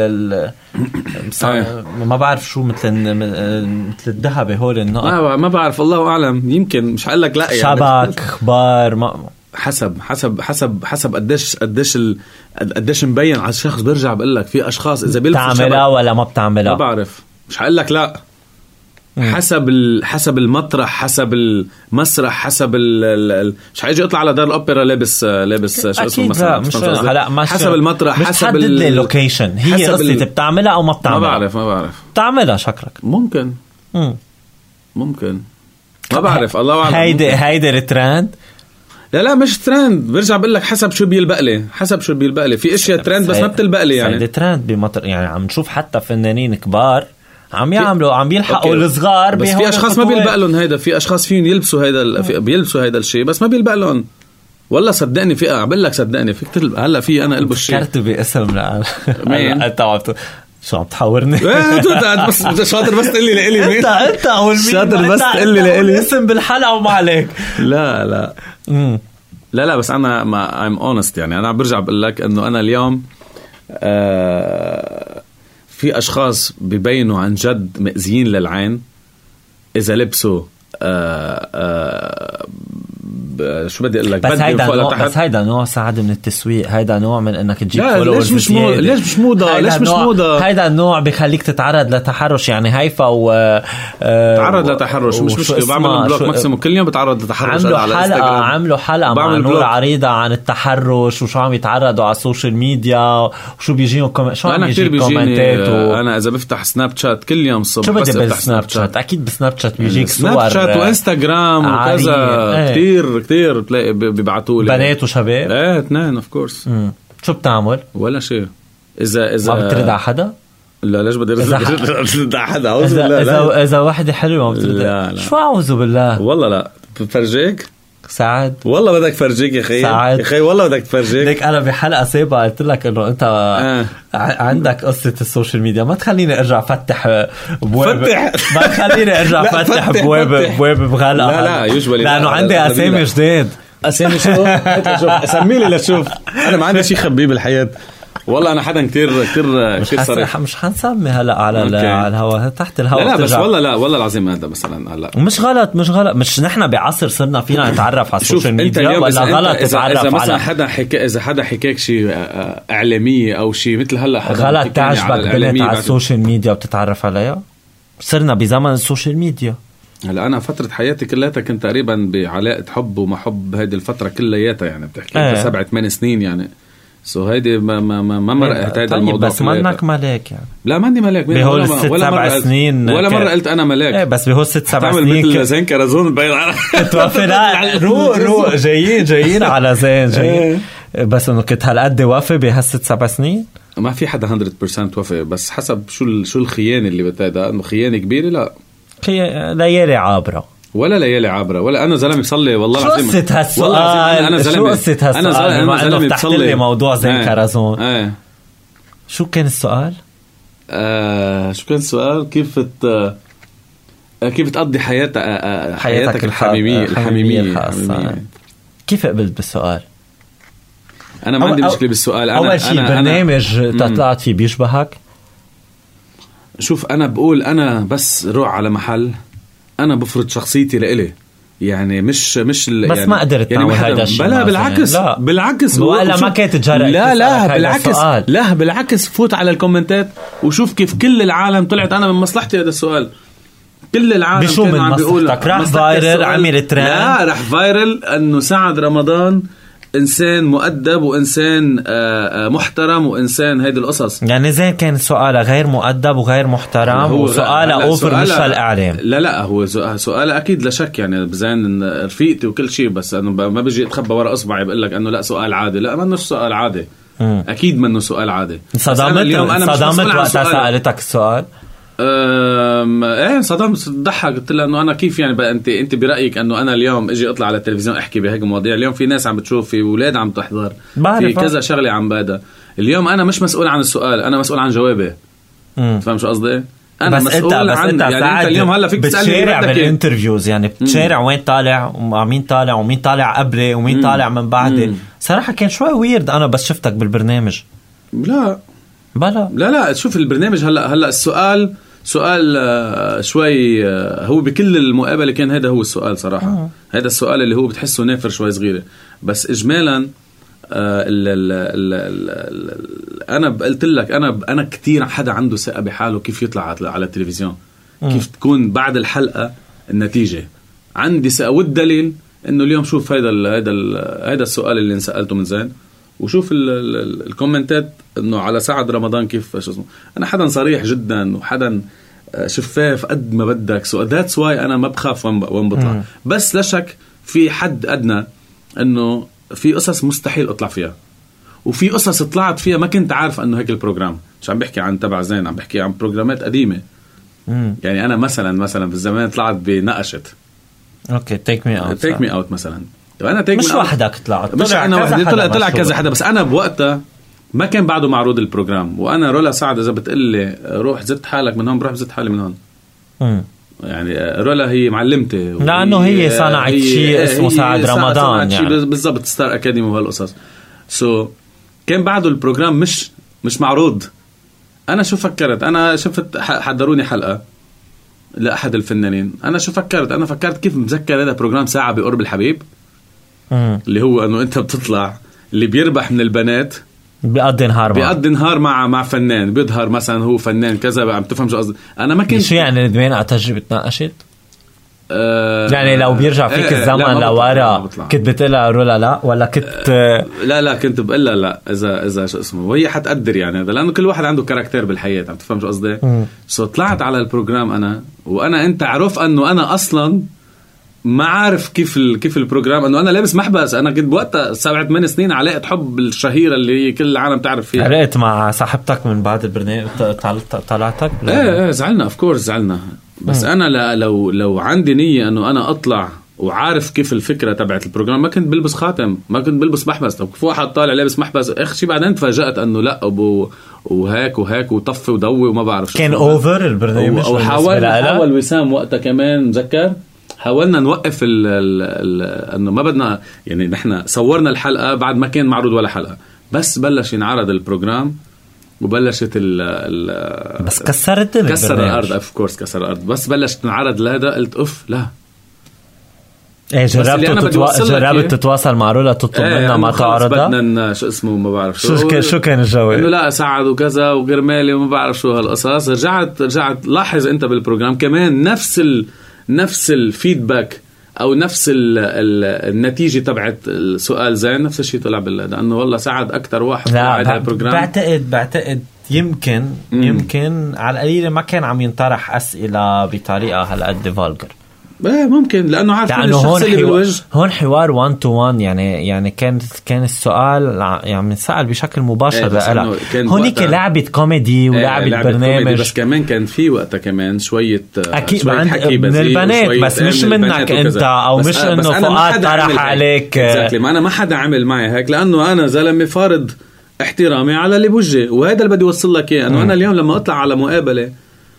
ما بعرف شو مثل الذهب هول النقط، ما بعرف، الله اعلم، يمكن مش هقول لك لا يعني شبك اخبار ما حسب قديش مبين على الشخص. برجع بقول لك في اشخاص اذا بيلبسوا بتعملها ولا ما بتعملها ما بعرف، مش هقول لك لا. حسب المطرح، حسب المسرح، حسب مش حيجي اطلع على دار الاوبرا لابس شو اسمه مثلا، حسب المطرح، حسب اللوكيشن. هي قصة بتعملها او ما بتعملها؟ ما بعرف بتعملها شكلك ممكن ما بعرف، الله اعلم. هيدا الترند. لا مش ترند، برجع بقول لك حسب شو بيلبق لي. في اشياء ترند بس ما بتلبق لي يعني. هيدا ترند بمطر، يعني عم نشوف حتى فنانين كبار عم يلحقوا الصغار، بس في اشخاص ما بيلبق لهم هيدا. في اشخاص فيهم يلبسوا هيدا الشيء بس ما بيلبق لهم. والله صدقني بقول لك صدقني فيك تلبق. هلا في انا البس شيء فكرت باسم مين انت شو عم تحاورني؟ بس شاطر، بس تقول لي لإلي مين انت اول مين شاطر، بس تقول لي لإلي اسم بالحلقه وما عليك. لا بس انا ما I'm honest، يعني انا برجع بقول لك انه انا اليوم في أشخاص بيبينوا عن جد مأزيين للعين إذا لبسوا شو بدي أقول لك، بس هيدا نوع سعد من التسويق، هيدا نوع من إنك تجيب فولورز. ليش مش موضة؟ هيدا النوع بيخليك تتعرض لتحرش، يعني هيفا تعرض لتحرش مش مشكلة. بعمل بلوك ماكسيمو كل يوم بتعرض لتحرش. عملوا حلقة مع نور عريضة عن التحرش وشو عم يتعرضوا على السوشيال ميديا وشو بيجيهم شو عم يجي كومنتات. أنا إذا بفتح سناب شات كل يوم الصبح، شو بدي بالسناب شات؟ أكيد بسناب شات بيجيك صور، سناب شات وإنستغرام وكذا. كتير بتلاقي بيبعتوا لي بنات وشباب. اثنين اوف كورس. شو بتعمل؟ ولا شيء. اذا ما بترد على حدا؟ لا ليش بدي ارد على حدا؟ اعوذ بالله. اذا واحدة حلوه ما بترد. لا. شو اعوذ بالله؟ والله لا. بفرجيك سعد، والله بدك فرجيك يا اخي. يا اخي والله بدك تفرجيك. ليك انا بحلقه سابقه قلت لك انه انت عندك قصه السوشيال ميديا، ما تخليني ارجع فتح ابواب. ما تخليني ارجع فتح ابواب بغلقه. لا يجبلي، لانه عندي اسامي جديد. اسامي شو؟ اسمي لي لتشوف. انا ما عندي شيء خبيه بالحياه. والله انا حدا كتير صريح. مش حنسمي هلا على الهواء، تحت الهواء. لا بس والله العظيم هذا مثلا هلا مش غلط. مش نحن بعصر صرنا فينا نتعرف على السوشيال ميديا، ولا غلط تتعرف إذا على اذا حدا حكاك شيء اعلاميه او شيء مثل هلا غلط تعجبك بنت على السوشيال ميديا وبتتعرف عليها؟ صرنا بزمن السوشيال ميديا. هلا انا فتره حياتي كلها كنت تقريبا بعلاقه حب ومحب هذه الفتره كلياتها، يعني بتحكي 7-8 سنين يعني. هيدي ما مرقت هيدا الموضوع. بس منك ملاك يعني. لا ما عندي ملاك. بهول 6-7 سنين ولا مرة قلت أنا ملاك. بس بهول 6-7 سنين مثل زين كرزون بين توفي. لا روق جايين على زين جايين. بس إنه كنت هالقد وافي بهال6-7 سنين. ما في حدا 100% وافي، بس حسب شو الخيانة اللي بتاعها. إنه خيانة كبيرة لا ليالي عابرة ولا أنا زلمي بصلي والله العظيم. شو قصة هالسؤال؟ شو قصة هالسؤال؟ أنا زلمي بصلي لي موضوع زين كرزون. شو كان السؤال؟ شو كان السؤال؟ كيف تقضي حياتك الحميمية. كيف قبلت بالسؤال؟ أنا ما عندي مشكلة بالسؤال. أول شيء برنامج طلعت فيه بيشبهك؟ شوف أنا بقول أنا بس روح على محل أنا بفرض شخصيتي لإلي، يعني مش بس يعني ما قدرت يعني هذا الشيء. بلا بالعكس ولا ما كنت تجرب. لا بالعكس فوت على الكومنتات وشوف كيف كل العالم طلعت أنا من مصلحتي هذا السؤال. كل العالم كان عم بيقول راح فايرل عمل ترند. لا راح فايرل انه سعد رمضان انسان مؤدب وانسان محترم وانسان هيدي القصص. يعني زين كان سؤاله غير مؤدب وغير محترم وسؤاله اوفر مش الاعلام. لا هو سؤاله اكيد لا شك يعني زين رفيقتي وكل شيء، بس انه ما بيجي يتخبى ورا اصبعي بقول لك انه لا سؤال عادي. لا ما انه سؤال عادي اكيد منه سؤال عادي. صدمت وقت سألتك السؤال؟ ايه صدمت ضحك. قلت لها انه انا كيف يعني بقى انت برايك انه انا اليوم اجي اطلع على التلفزيون احكي بهيك مواضيع؟ اليوم في ناس عم بتشوف، في اولاد عم تحضر، في كذا شغله عم بدا. اليوم انا مش مسؤول عن السؤال، انا مسؤول عن جوابه. فاهم شو قصدي؟ انا مسؤول عن يعني انت اليوم هلا فيك تسالني بتشارع بالانترفيوز، يعني بتشارع وين طالع ومين طالع ومين طالع قبلي ومين طالع من بعدي. صراحه كان شوي ويرد انا بس شفتك بالبرنامج. لا بلا لا شوف البرنامج هلا السؤال سؤال شوي هو بكل المقابله كان هذا هو السؤال صراحه. هذا السؤال اللي هو بتحسه نافر شوي صغيره، بس اجمالا انا قلت لك انا كتير حدا عنده ثقه بحاله كيف يطلع على التلفزيون، كيف تكون بعد الحلقه النتيجه. عندي ثقه، والدليل انه اليوم شوف هذا السؤال اللي انسالته من زين، وشوف الكومنتات انه على سعد رمضان كيف شو اسمه. انا حدا صريح جدا وحدا شفاف قد ما بدك، سو ذاتس واي انا ما بخاف وين بطلع. بس لا شك في حد ادنى انه في قصص مستحيل اطلع فيها، وفي قصص طلعت فيها ما كنت عارف انه هيك البروجرام. مش عم بحكي عن تبع زين، عم بحكي عن بروجرامات قديمه. يعني انا مثلا بالزمان طلعت بنقشت اوكي تيك مي اوت مثلا. انا تيك مش وحدك طلعت، مش انا وحدي، طلع كذا حدا، بس انا بوقتها ما كان بعده معروض البروجرام. وانا رولا سعد اذا بتقلي روح زت حالك من هون، بروح زت حالي من هون. يعني رولا هي معلمتي، لانه هي صنعت شيء اسمه سعد رمضان، يعني بالضبط ستار اكاديمي وهالقصص. كان بعده البروجرام مش معروض. انا شو فكرت؟ انا شفت حضروني حلقه لاحد الفنانين. انا شو فكرت؟ انا فكرت كيف متذكر هذا بروجرام ساعه بقرب الحبيب، اللي هو انه انت بتطلع اللي بيربح من البنات بيقضي نهار مع فنان بيظهر مثلا هو فنان كذا. عم تفهم شو قصدي؟ انا ما كنت شو يعني ندمان على تجربه ناقشت. يعني لو بيرجع فيك الزمن لورا كنت بتقلها رولا لا ولا كنت لا كنت بقلها لا اذا شو اسمه، وهي حتقدر يعني هذا، لانه كل واحد عنده كاركتير بالحياه. عم تفهم شو قصدي؟ طلعت على البروجرام انا، وانا انت عرف انه انا اصلا ما عارف كيف البروجرام، انه انا لابس محبس. انا كنت بوقتها 7-8 سنين علاقه حب الشهيره اللي كل العالم تعرف فيها. علاقت مع صاحبتك من بعد البرنامج طلعتك؟ ايه زعلنا اوف كورس زعلنا. بس انا لو عندي نيه انه انا اطلع وعارف كيف الفكره تبعت البروجرام، ما كنت بلبس خاتم، ما كنت بلبس محبس. طب كيف واحد طالع لابس محبس شيء بعدين تفاجأت انه لا ابو وهيك وطفي وضوي وما بعرف شو. كان اوفر البرنامج. حاول وسام وقتها كمان مذكر حاولنا نوقف انه ما بدنا، يعني نحن صورنا الحلقه بعد ما كان معروض ولا حلقه، بس بلش ينعرض البروجرام وبلشت بس كسر الارض اوف كورس كسر الارض. بس بلشت تنعرض لهذا قلت اوف لا. ايه جربت تتواصل مع رولا تطلب منها ما تعرضها؟ بدنا شو اسمه ما بعرف شو كان الجواب؟ انه لا سعد وكذا وقرمالي وما بعرف شو هالقصص. رجعت لاحظ انت بالبروجرام كمان نفس الفيدباك او نفس النتيجه تبعت السؤال زين، نفس الشيء طلع لانه والله سعد اكثر واحد قاعد على البروجرام. بعتقد يمكن على القليله ما كان عم ينطرح اسئله بطريقه هالقد فالجر. ممكن لانه عارف هون حوار 1 to 1 يعني كان السؤال يعني سأل بشكل مباشر. هونيك لعبة كوميدي ولعبة برنامج، بس كمان كان في وقتها كمان شوية أكيد من البنات، بس مش منك انت او مش انه فؤاد طرح عليك. ما انا ما حدا عمل معي هيك، لانه انا زلمة فارض احترامي على اللي بوجهي، وهذا اللي بدي اوصل لك اياه. انه انا اليوم لما اطلع على مقابلة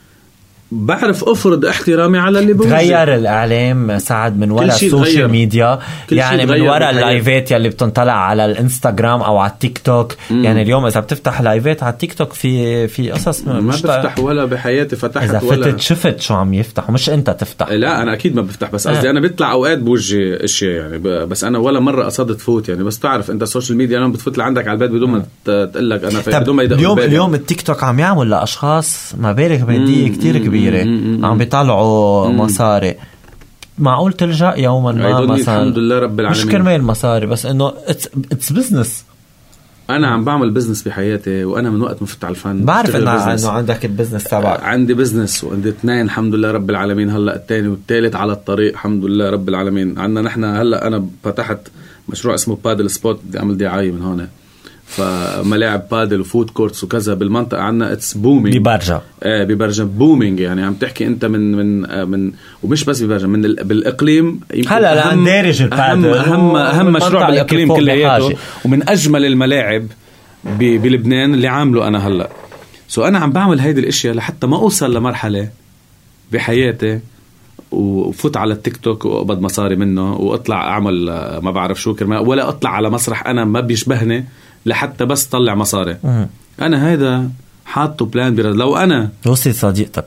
بعرف افرض احترامي على اللي بوجه. تغير الاعلام سعد من وراء السوشيال ميديا، يعني من وراء اللايفات يلي بتنطلع على الانستغرام او على التيك توك. يعني اليوم اذا بتفتح لايفات على التيك توك في قصص ما بفتح ولا بحياتي فتحت إذا ولا فتت شفت شو عم يفتح ومش انت تفتح. لا انا اكيد ما بفتح، بس قصدي انا بيطلع اوقات بوجه اشياء يعني بس انا ولا مره قصدت فوت يعني. بس تعرف انت السوشيال ميديا اليوم بتفوت لعندك على البيت بدون ما تقول لك انا بدون ما يدقوا. اليوم التيك توك عم يعمل لاشخاص مبالغ ماديه كتير كبيره، عم بيطلعوا مصاري. معقول تلجأ يوما ما مثلا؟ الحمد لله رب العالمين. مش كرمال مصاري، بس انه اتس بزنس. انا عم بعمل بزنس بحياتي، وانا من وقت ما فتت على الفن بعرف انه عندك البزنس تبعك. عندي بزنس وعندي 2 الحمد لله رب العالمين. هلا الثاني والثالث على الطريق الحمد لله رب العالمين. عندنا نحن هلا انا فتحت مشروع اسمه بادل سبوت، بدي اعمل دعايه من هون. فملاعب بادل وفود كورتس وكذا بالمنطقة عنا اتس بومينج ببرجة. ببرجة بومينج، يعني عم تحكي انت من ومش بس ببرجة بالاقليم. هلا دارج البادل اهم مشروع بالاقليم كلياته، ومن اجمل الملاعب بلبنان اللي عامله انا هلا. انا عم بعمل هيدي الاشياء لحتى ما اوصل لمرحلة بحياتي وفوت على التيك توك وأقبض مصاري منه واطلع اعمل ما بعرف شو كرمال، ولا اطلع على مسرح انا ما بيشبهني لحتى بس طلع مصاري. انا هيدا حاطه بلان لو انا وصي صديقتك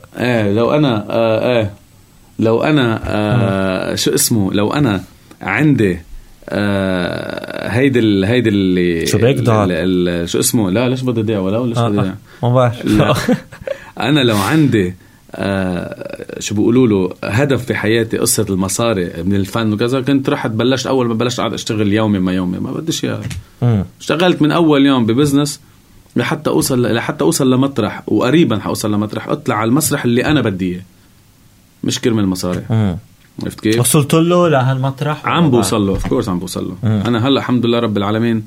لو انا شو اسمه، لو انا عندي هيدي اللي شو بدك شو اسمه، لا ليش بدي ادعي ولا ليش بدي ادعي ما بعرف. انا لو عندي شو بيقولوا له هدف في حياتي قصة المصاري من الفن وكذا، كنت رحت بلشت أول ما بلشت قاعد أشتغل يومي ما بديش إياه. اشتغلت من أول يوم ببزنس لحتى أوصل لمطرح، وقريبا حأوصل لمطرح أطلع على المسرح اللي أنا بديه، مش كرمال المصاري. عرفت كيف؟ وصلت له لهالمطرح؟ عم بوصل له of course عم بوصل له. أنا هلأ الحمد لله رب العالمين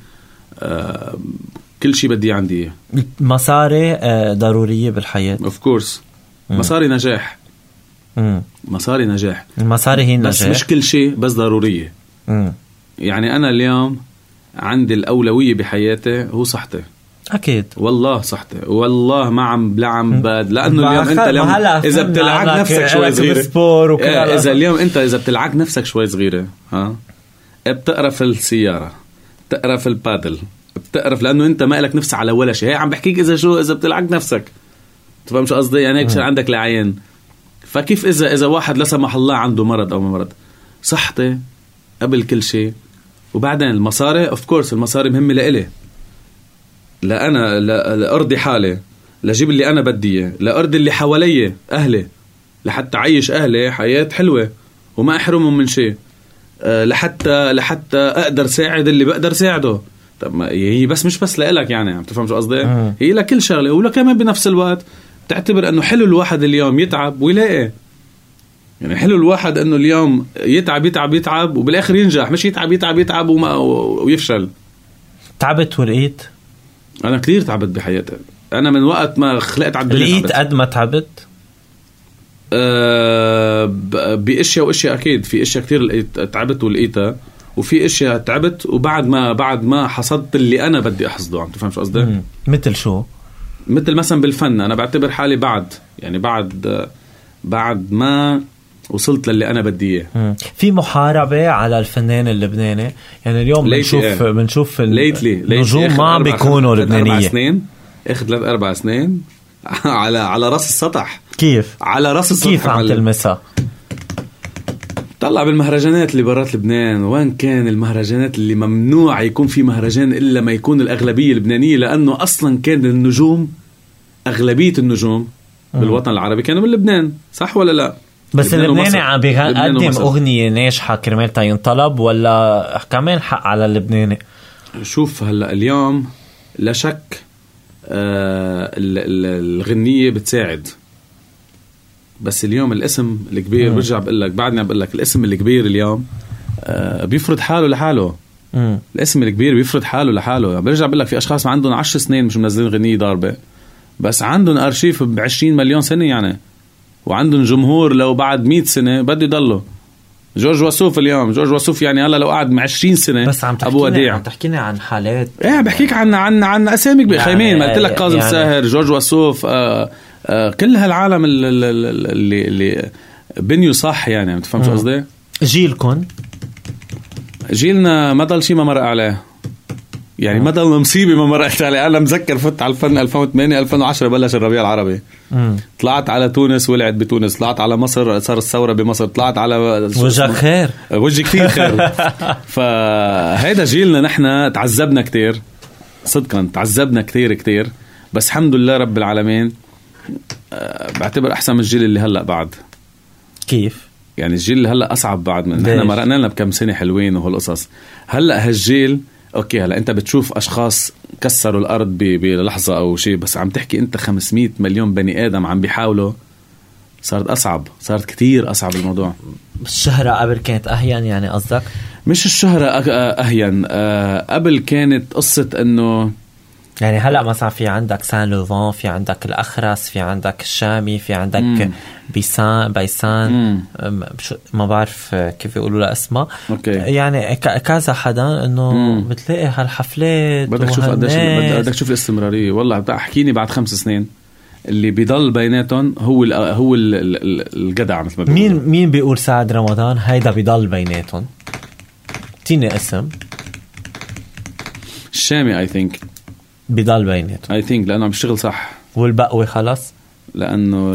كل شيء بدي عندي. مصاري ضرورية بالحياة of course. مصاري نجاح. مصاري نجاح. المصاري هي النجاح، بس مش كل شيء بس ضرورية. يعني أنا اليوم عندي الأولوية بحياتي هو صحتي. أكيد والله صحتي، والله ما عم بلعم باد، لأنه اليوم أنت إذا بتلعب نفسك شوي صغيرة، إذا اليوم أنت إذا بتلعب نفسك شوي صغيرة، بتقرأ في السيارة، بتقرأ في البادل، بتقرأ لأنه أنت ما لك نفس على ولا شيء. هي عم بحكيك إذا بتلعب نفسك، تفهم شو قصدي؟ يعني هيك عندك العين. فكيف إذا واحد لا سمح الله عنده مرض أو مرض، صحتي قبل كل شيء. وبعدين المصاري of course المصاري مهمة لإلي، لأنا لأرضي حالي، لجيب اللي أنا بديه، لأرضي اللي حوالي أهلي، لحتى عيش أهلي حياة حلوة وما أحرمهم من شيء، لحتى أقدر ساعد اللي بقدر ساعده. طب هي بس مش بس لإلك، يعني عم تفهم شو قصدي؟ هي لكل شغلة، ولا كمان بنفس الوقت تعتبر أنه حلو الواحد اليوم يتعب ويلاقي. يعني حلو الواحد أنه اليوم يتعب وبالآخر ينجح، مش يتعب ويفشل. تعبت ولقيت؟ أنا كتير تعبت بحياتي. أنا من وقت ما خلقت عالدنيا لقيت قد ما تعبت؟ بأشياء وأشياء أكيد. في أشياء كتير تعبت ولقيتها، وفي أشياء تعبت وبعد ما حصدت اللي أنا بدي أحصده. عم تفهم شو قصدي؟ مثل شو؟ مثل مثلا بالفن أنا بعتبر حالي بعد ما وصلت للي أنا بديه. في محاربة على الفنان اللبناني، يعني اليوم بنشوف النجوم ما عم بيكونوا لبنانية. اخذ 3-4 سنين على راس السطح. كيف؟ على راس السطح. كيف عم تلمسها؟ طلع بالمهرجانات اللي برات لبنان، وين كان المهرجانات اللي ممنوع يكون في مهرجان إلا ما يكون الأغلبية لبنانية، لأنه أصلا كان النجوم، أغلبية النجوم بالوطن العربي كانوا من لبنان، صح ولا لا؟ بس اللبناني عم بيقدم أغنية ناجحة كرمال ينطلب، ولا كمان حق على اللبناني؟ شوف هلأ اليوم لا شك الغنية بتساعد، بس اليوم الاسم الكبير برجع بقول لك الاسم الكبير اليوم بيفرض حاله لحاله. الاسم الكبير بيفرض حاله لحاله. برجع بقول لك في اشخاص عندهم 10 سنين مش منزلين غنية ضاربة، بس عندهم ارشيف ب20 مليون سنة يعني، وعندهم جمهور لو بعد 100 سنة بده يضله. جورج وسوف اليوم، جورج وسوف يعني هلا لو قعد مع 20 سنة بس ابو وديع. عم تحكينا عن حالات، بحكيك عن اسامي كبير، خيمين ما قلت لك، كاظم ساهر، جورج وسوف، كل هالعالم اللي بنيوا صح. يعني عم تفهم شو قصدي؟ جيلنا ما ضل شيء ما مرق عليه، يعني ما ضل مصيبة ما مرقت عليه. أنا مذكر فت على الفن 2008 2010 بلش الربيع العربي. طلعت على تونس ولعت بتونس، طلعت على مصر صار الثورة بمصر، طلعت على وجه خير، وجه كتير خير. فهيدا جيلنا نحن تعذبنا كتير صدقا، تعذبنا كتير، بس الحمد لله رب العالمين بعتبر أحسن من الجيل اللي هلأ بعد. كيف؟ يعني الجيل اللي هلأ أصعب بعد من نحن مرقنا لنا بكم سنة حلوين وهالقصص. هلأ هالجيل أوكي، هلأ أنت بتشوف أشخاص كسروا الأرض بلحظة أو شيء، بس عم تحكي أنت 500 مليون بني آدم عم بيحاولوا. صارت كتير أصعب الموضوع. الشهرة قبل كانت أهين، يعني قصدك؟ مش الشهرة أهين، قبل كانت قصة أنه يعني هلأ مثلا في عندك سان لوفان، في عندك الأخرس، في عندك الشامي، في عندك بيسان ما بعرف كيف يقولوا له اسمه. يعني كذا حدا انه بتلاقي هالحفلات. بدك تشوف بدك تشوف الاستمرارية. والله احكيني بعد 5 سنين اللي بيضل بيناتهم هو الجدع مثل ما بيقولوا. مين بيقول سعد رمضان هيدا بيضل بيناتهم؟ تيني اسم. الشامي I think بيضل بيناتهم I think لأنه عم يشتغل صح. والبقوي خلص لأنه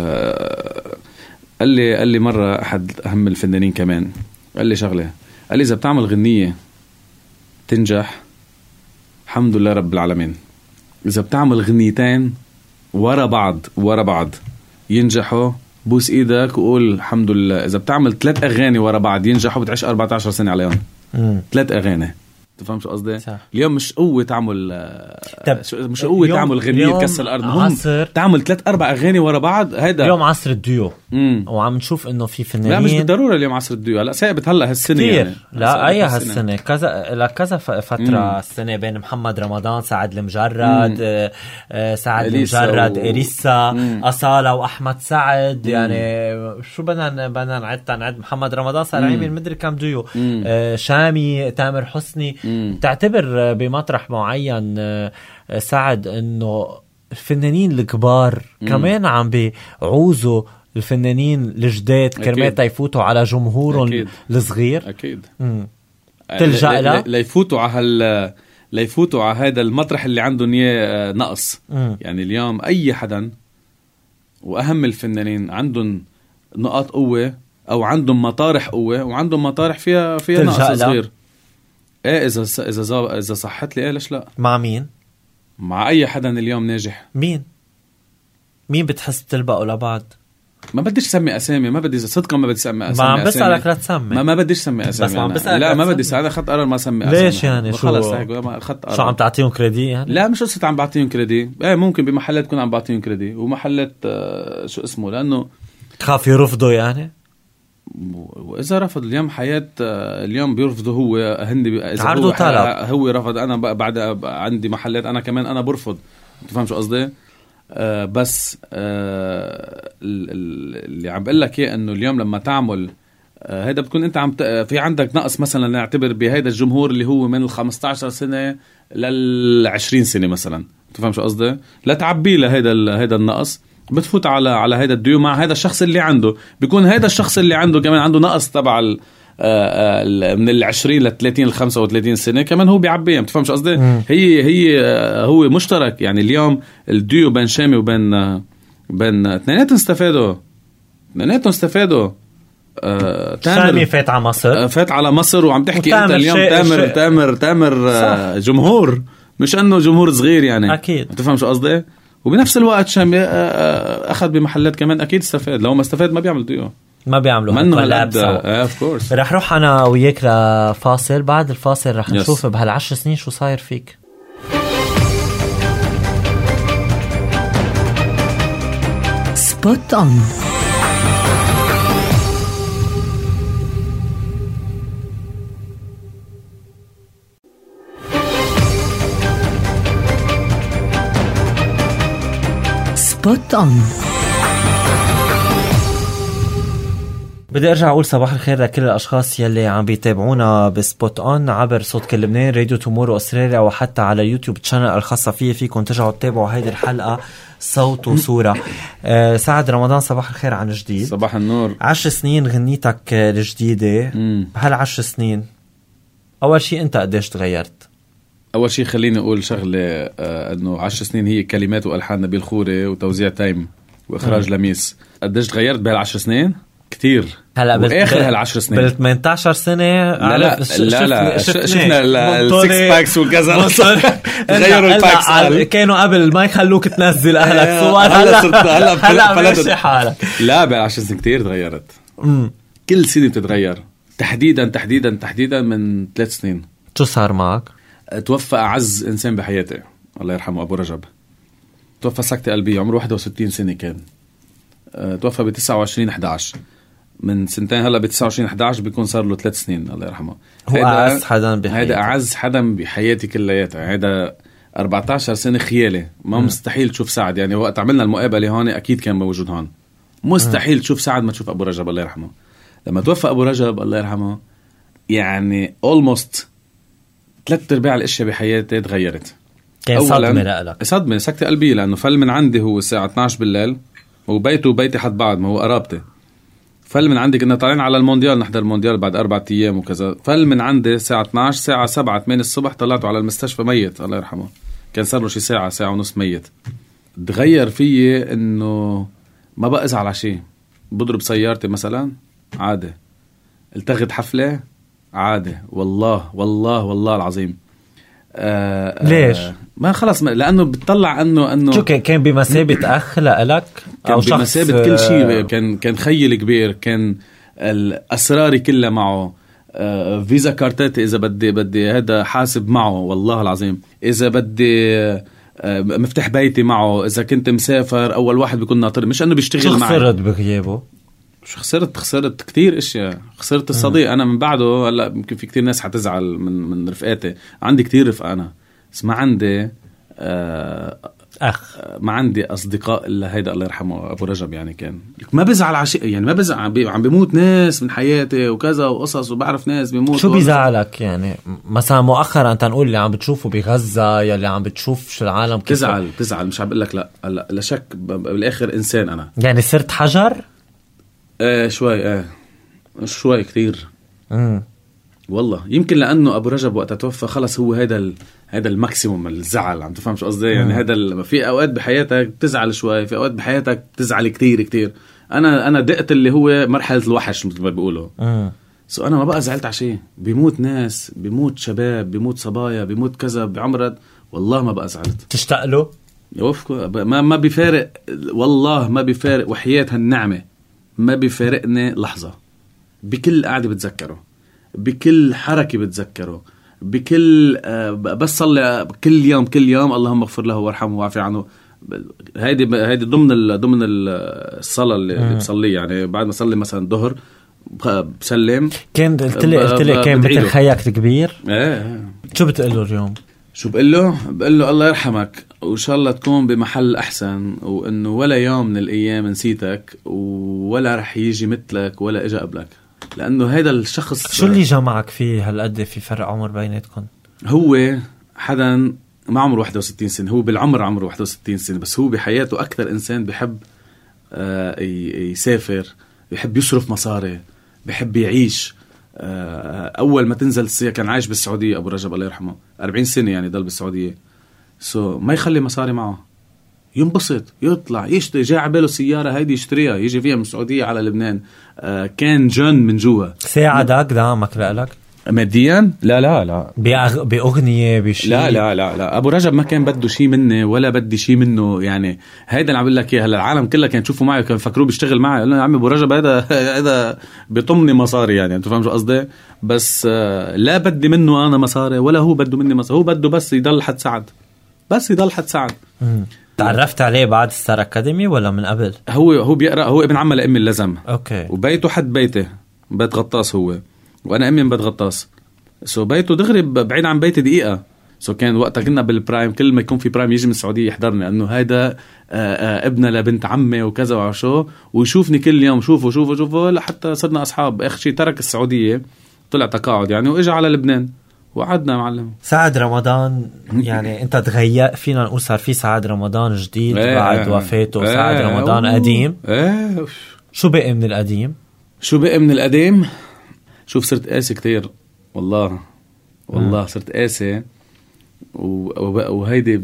قال لي مرة أحد أهم الفنانين كمان قال لي شغلة، قال لي إذا بتعمل غنية تنجح الحمد لله رب العالمين، إذا بتعمل غنيتين ورا بعض ينجحوا بوس إيدك وقول الحمد لله. إذا بتعمل 3 أغاني ورا بعض ينجحوا بتعيش 14 سنة عليهم. 3 أغاني. تفهم شو قصدي؟ اليوم مش قوة تعمل مش قوة تعمل غنية تكسر الأرض، مهم تعمل 3-4 أغاني ورا بعض. هيدا اليوم عصر الديو. وعم نشوف إنه في فنانين. لا مش بالضرورة اليوم عصر الديو، لا ثابت هلا هالسنة يعني. لا أي هالسنة كذا فترة السنة بين محمد رمضان، سعد المجرد، إليسا، أصالة وأحمد سعد. يعني شو بدنا نعد محمد رمضان صار عامل مدري كم ديو، شامي، تامر حسني. تعتبر بمطرح معين سعد انه الفنانين الكبار كمان عم بيعوزوا الفنانين الجداد كرمال يفوتوا على جمهورهم الصغير؟ اكيد. تلجأ له ليفوتوا على هذا المطرح اللي عندهم اياه نقص. يعني اليوم اي حدا واهم الفنانين عندهم نقاط قوة او عندهم مطارح قوة وعندهم مطارح فيها نقص صغير. ايه اذا صحت لي ايه ليش لا؟ مع مين؟ مع اي حدا اليوم ناجح. مين بتحس تلبقوا لبعض؟ ما بديش سمي اسامي، ما بدي صدقا ما بدي سمي اسامي. ما عم بسألك لا تسمي. ما بديش سمي اسامي. بس ما عم بسألك. لا ما بدي ساعد خط قرار ما سمي اسامي. ليش يعني؟ خلص شو عم تعطيهم كريدي يعني؟ لا مش قصة عم بعطيهم كريدي. ايه ممكن بمحلات كون عم بعطيهم كريدي ومحلات شو اسمه لانه تخاف يرفضوا يعني. وإذا رفض اليوم حياة اليوم بيرفضه هو هندي عرضه طلب هو رفض. أنا بعد عندي محلات أنا كمان أنا برفض. تفهم شو قصدي؟ بس اللي عم بقول لك إيه إنه اليوم لما تعمل هيدا بتكون أنت عم في عندك نقص مثلا نعتبر بهيدا الجمهور اللي هو من 15 سنة 20 سنة مثلا. تفهم شو قصدي؟ لا تعبي له هيدا النقص بتفوت على هيدا الديو مع هيدا الشخص اللي عنده. بيكون هيدا الشخص اللي عنده كمان عنده نقص تبع من 20 ل 30 ل 35 سنة كمان هو بيعبيها. بتفهمش قصدي؟ هي هو مشترك. يعني اليوم الديو بين شامي وبين اثنيناتهم استفادوا. شامي فات على مصر وعم تحكي انت اليوم تامر جمهور مش انه جمهور صغير يعني. اكيد. بتفهم شو قصدي؟ وبنفس الوقت شامي أخذ بمحلات كمان أكيد استفاد. لو ما استفاد ما بيعمل ديو، ما بيعملوا هاللابس. رح نروح أنا وياك لفاصل. بعد الفاصل رح نشوف بهال10 سنين شو صاير فيك. سبوت أون. سبوت أون. بدي ارجع اقول صباح الخير لكل الاشخاص يلي عم بيتابعونا بسبوت اون عبر صوت كل لبنان، راديو تومورو استراليا، وحتى على يوتيوب تشانل الخاصه فيكم ترجعوا تتابعوا هيدي الحلقه صوت وصوره. سعد رمضان صباح الخير عن جديد. صباح النور. 10 سنين غنيتك الجديده. بهال10 سنين اول شيء انت قديش تغيرت؟ اول شيء خليني اقول شغله انه 10 سنين هي كلمات والحان نبيل خوري وتوزيع تايم واخراج لميس. قديش تغيرت بهال10 سنين؟ كتير. هلا باخر هال10 سنين بال 18 سنه لا شفنا السكس باكس وكذا غيروا الباكس. كانوا قبل ما يخلوك تنزل اهلك صور. هلا ماشي حالك. لا بال10 سنين كتير تغيرت. كل سنه بتتغير. تحديدا من 3 سنين. شو صار معك؟ توفى أعز إنسان بحياتي الله يرحمه أبو رجب. توفى سكتة قلبية عمره 61 سنة كان. توفى ب29/11 من سنتين. هلا ب29/11 بيكون صار له 3 سنين الله يرحمه. هو أعز حدا بحياتي. هذا أعز حدا بحياتي كلياتها. هذا 14 سنة خيالي. ما مستحيل تشوف سعد يعني. وقت عملنا المقابلة هون أكيد كان موجود هون. مستحيل تشوف سعد ما تشوف أبو رجب الله يرحمه. لما توفى أبو رجب الله يرحمه يعني almost 3/4 الاشياء بحياتي تغيرت. كان صدمة لألك؟ صدمة، سكتة قلبية، لأنه فل من عندي هو الساعة 12 بالليل وبيته وبيتي حد بعض، ما هو قرابتي. فل من عندي كنا طالعين على المونديال، نحضر المونديال بعد 4 أيام وكذا. فل من عندي الساعة 12، ساعة 7-8 الصبح طلعته على المستشفى ميت الله يرحمه. كان صار له شي ساعة ونص ميت. تغير فيي إنه ما بقى أزعل على شيء. بضرب سيارتي مثلا عادي، التغت حفلة عادي، والله العظيم. ليش؟ ما خلص لأنه بتطلع أنه شو كان بمثابة أخ لألك أو شخص؟ بمثابة كل شيء. كان خيل كبير، كان الأسرار كلها معه. فيزا كارتاتي إذا بدي هذا حاسب معه والله العظيم. إذا بدي مفتاح بيتي معه. إذا كنت مسافر أول واحد بيكون ناطر، مش أنه بيشتغل معي. خسرت بغيابه؟ شو خسرت كتير اشياء. خسرت الصديق انا من بعده. هلا يمكن في كتير ناس حتزعل من رفقاتي. عندي كتير رفقة انا، بس ما عندي اخ، ما عندي اصدقاء الا هيدا الله يرحمه ابو رجب. يعني كان ما بزعل على شيء، يعني ما بزعل. عم بيموت ناس من حياتي وكذا وقصص، وبعرف ناس بيموت. شو بيزعلك يعني مثلا مؤخرا انت نقول اللي عم بتشوفه بغزة يلي عم بتشوف شو العالم كيف؟ تزعل مش عم بقول لك لا شك. بالاخر انسان انا. يعني صرت حجر شوي كتير. والله يمكن لأنه أبو رجب وقت توفى خلص هو هذا الماكسيموم الزعل. عم تفهم شو قصدي؟ يعني هذا في أوقات بحياتك تزعل شوي، في أوقات بحياتك تزعل كتير. أنا دقت اللي هو مرحلة الوحش مثل ما بيقولوا. أنا ما بقى زعلت على شيء. بيموت ناس، بيموت شباب، بيموت صبايا، بيموت كذا بعمرت. والله ما بقى زعلت. تشتاق له؟ ما بيفارق والله، ما بيفارق. وحياة هالنعمة ما بيفارقني لحظة. بكل قاعدة بتذكره، بكل حركة بتذكره، بكل بس صلي كل يوم اللهم اغفر له وارحمه وعافي عنه. هيدي ضمن الصلاة اللي بصلي. يعني بعد ما صلي مثلا ظهر بسلم. كان قلت لي كان مثل خيك كبير. شو بتقول له اليوم؟ شو بقول له الله يرحمك وإن شاء الله تكون بمحل أحسن، وإنه ولا يوم من الأيام نسيتك ولا رح يجي مثلك ولا إجا قبلك. لأنه هذا الشخص. شو اللي جمعك فيه هالقد في فرق عمر بيناتكم؟ هو حدا ما عمره 61 سنة. هو بالعمر عمره 61 سنة، بس هو بحياته أكثر إنسان بيحب يسافر، بيحب يصرف مصاري، بيحب يعيش. أول ما تنزل السيارة كان عايش بالسعودية أبو رجب الله يرحمه 40 سنة يعني ضل بالسعودية. ما يخلي مصاري معه، ينبسط، يطلع يشتري. جاء عباله سيارة هيدي يشتريها يجي فيها من السعودية على لبنان. كان جن من جوا. ساعدك دعمك لألك ماديا؟ لا بأغنية بشيء؟ لا أبو رجب ما كان بده شيء مني ولا بدي شيء منه. يعني هيدا اللي عم بقول لك اياه. هلا العالم كلها كان تشوفه معي كان فكروه بيشتغل معي. قال له يا عمي ابو رجب هذا بيطمني مصاري. يعني انت فاهم شو قصدي؟ بس لا بدي منه انا مصاري ولا هو بده مني مصاري. هو بده بس يضل حد سعد. تعرفت عليه بعد ستار أكاديمي ولا من قبل؟ هو بيقرأ. هو ابن عمه لأمي اللزم. اوكي. وبيته حد بيته بيت غطاس هو، وانا امي من بيت غطاس. بيته دغري بعيد عن بيتي دقيقة. كان وقتها كنا بالبرايم، كل ما يكون في برايم يجي من السعودية يحضرني انه هيدا ابنه لبنت عمي وكذا وعشو، ويشوفني كل يوم شوفه لحتى صرنا اصحاب. اخر شيء ترك السعودية طلع تقاعد يعني واجا على لبنان وقعدنا معلم. سعد رمضان يعني انت تغير فينا نقول صار في سعد رمضان جديد بعد وفاته. سعد رمضان قديم. شو بقي من القديم؟ شوف صرت قاسي كتير والله صرت قاسي وهيدي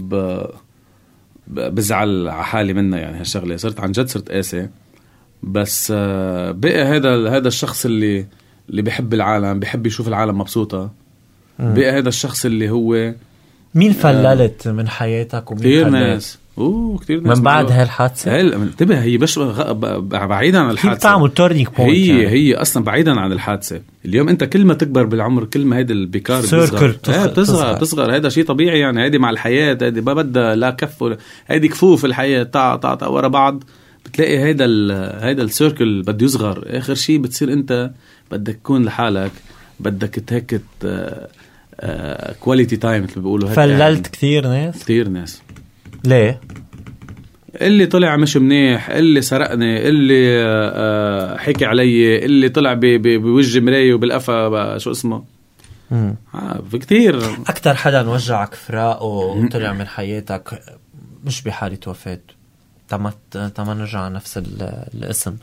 بزعل على حالي منها. يعني هالشغلة صرت عن جد صرت قاسي. بس بقي هذا الشخص اللي بيحب العالم، بيحب يشوف العالم مبسوطة. بقى هذا الشخص اللي هو مين فللت من حياتك ومين كتير ناس كتير ناس من بعد هالحادثة. انتبه هي بس بعيدا عن الحادثة. تعمل تورنينج بوينت. هي اصلا بعيدا عن الحادثة. اليوم انت كل ما تكبر بالعمر كل ما هيدا البكار بتصغر. هذا شيء طبيعي. يعني هيدي مع الحياة. هيدي ما بدها لا كف هيدي كفوف الحياة طا ورا بعض. بتلاقي هيدا السيركل بده يصغر. اخر شيء بتصير انت بدك تكون لحالك، بدك هيك كواليتي تايم مثل بيقولوا هيك. فللت كثير ناس ليه؟ اللي طلع مش منيح، اللي سرقني، اللي حكي علي، اللي طلع بوجه مرايه وبالقفا شو اسمه. في كتير. أكتر حدا وجعك فراقه وطلع من حياتك مش بحالة وفاة تما نرجع على نفس الاسم؟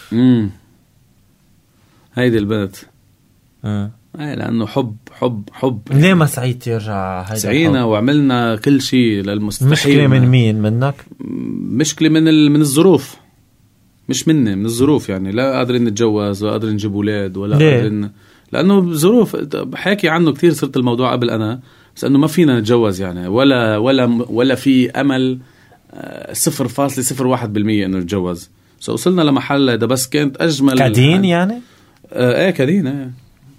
هيدي البنت. لأنه حب ليه ما سعيت يرجع هيدا؟ سعينا وعملنا كل شيء للمستحيل. مشكلة من مين؟ منك؟ مشكلة من الظروف، مش مني، من الظروف. يعني لا قادرين نتجوز ولا قادرين نجيب أولاد ولا قادرين، لأنه ظروف بحكي عنه كتير. صرت الموضوع قبل أنا، بس أنه ما فينا نتجوز يعني ولا في أمل 0.01% أنه نتجوز. وصلنا لمحل ده بس كانت أجمل كدين يعني؟ كدين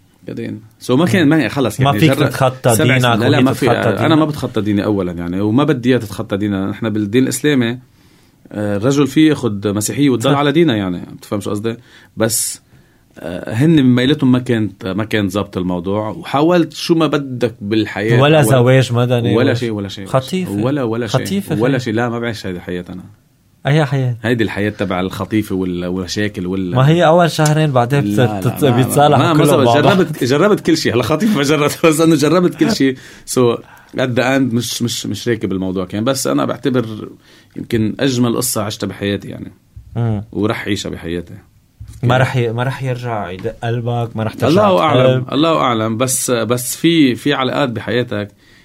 ما كان خلص يعني ما فيك تتخطى دينك. لا ما في. أنا ما بتخطى ديني أولا يعني، وما بدي تتخطى ديننا. نحن بالدين الإسلامي الرجل فيه ياخد مسيحية وتضل على دينه يعني. بتفهم شو قصدي؟ بس هن ميلتهم ما كانت ضبط الموضوع. وحاولت شو ما بدك بالحياة، ولا زواج مدني ولا شيء خطيفة ولا شيء. لا ما بعيش هذه الحياة أنا. أي حياة؟ هيدي الحياة تبع الخطيفة والمشاكل ما هي أول شهرين بعدين بيتصالح كله. جربت كل شيء. هلا خطيفة ما جربت، بس أنه جربت كل شيء. at the end مش راكب الموضوع كان. بس أنا بعتبر يمكن أجمل قصة عشتها بحياتي يعني. ورح عيشها بحياتي. ما رح يرجع يدق قلبك، ما رح ترجع. الله أعلم. بس في علاقات بحياتك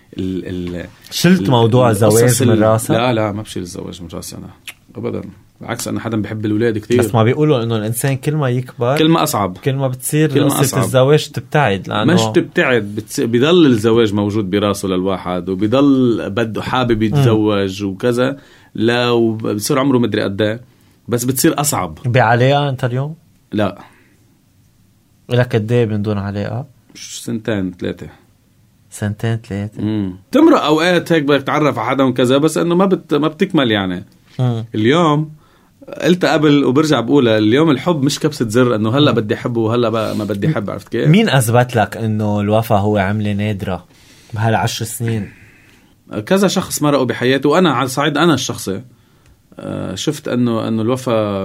شلت موضوع الزواج من راسك؟ لا ما بشيل الزواج من راسي أنا أبدا. بالعكس أنا حدا بحب الأولاد كتير. بس ما بيقولوا إنه الإنسان كل ما يكبر كل ما أصعب، كل ما بتصير قصة الزواج تبتعد. لأنه مش تبتعد، بيضل الزواج موجود براسه للواحد، وبيضل بده حابب يتزوج وكذا. لا وبصير عمره مدري قد، بس بتصير أصعب. بعلاقة أنت اليوم؟ لا. لك قد ايه من دون علاقة؟ 2-3 2-3. تمرق أوقات هيك بدك تعرف على حدا وكذا، بس إنه ما بتكمل يعني. اليوم قلت قبل وبرجع بقولها، اليوم الحب مش كبسة زر إنه هلا بدي أحبه وهلا بقى ما بدي أحب. عرفت كيف؟ مين أثبت لك إنه الوفا هو عملة نادرة بهال10 سنين؟ كذا شخص مرقوا بحياته، وأنا على صعيد أنا الشخصي شفت إنه الوفا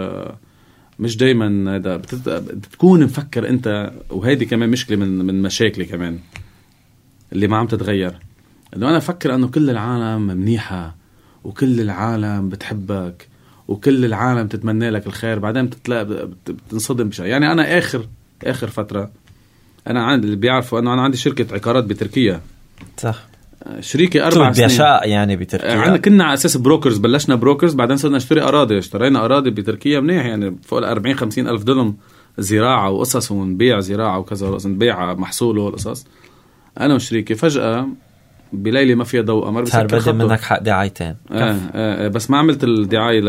مش دايما هذا بتكون مفكر أنت. وهيدي كمان مشكلة من مشاكلي كمان اللي ما عم تتغير. إنه أنا أفكر إنه كل العالم منيحة وكل العالم بتحبك وكل العالم تتمنى لك الخير، بعدين بتنصدم بشيء. يعني أنا آخر فترة أنا عندي اللي بيعرفوا أنه أنا عندي شركة عقارات بتركيا. صح. شريكة 4 سنين يعني بتركيا. عندنا كنا على أساس بروكرز، بلشنا بروكرز، بعدين صرنا نشتري أراضي. اشترينا أراضي بتركيا منيح يعني فوق 40-50 ألف دولار زراعة وقصص، ونبيع زراعة وكذا، نبيع محصول والقصص. أنا وشريكي فجأة بليلة ما فيها ضوء قمر صار بدي منك حق دعايتين. بس ما عملت الدعاية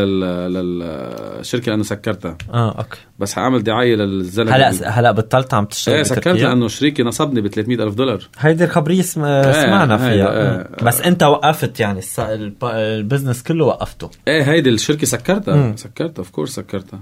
للشركة لأنه سكرتها. أوكي. بس هعمل دعاية للزلمة. هلا بطلت عم تشتغل سكرت لأنه شريكي نصبني $300 ألف. هيدي الخبرية سمعنا فيها. بس أنت وقفت يعني البزنس كله وقفته. هيدي الشركة سكرتها. of course سكرتها.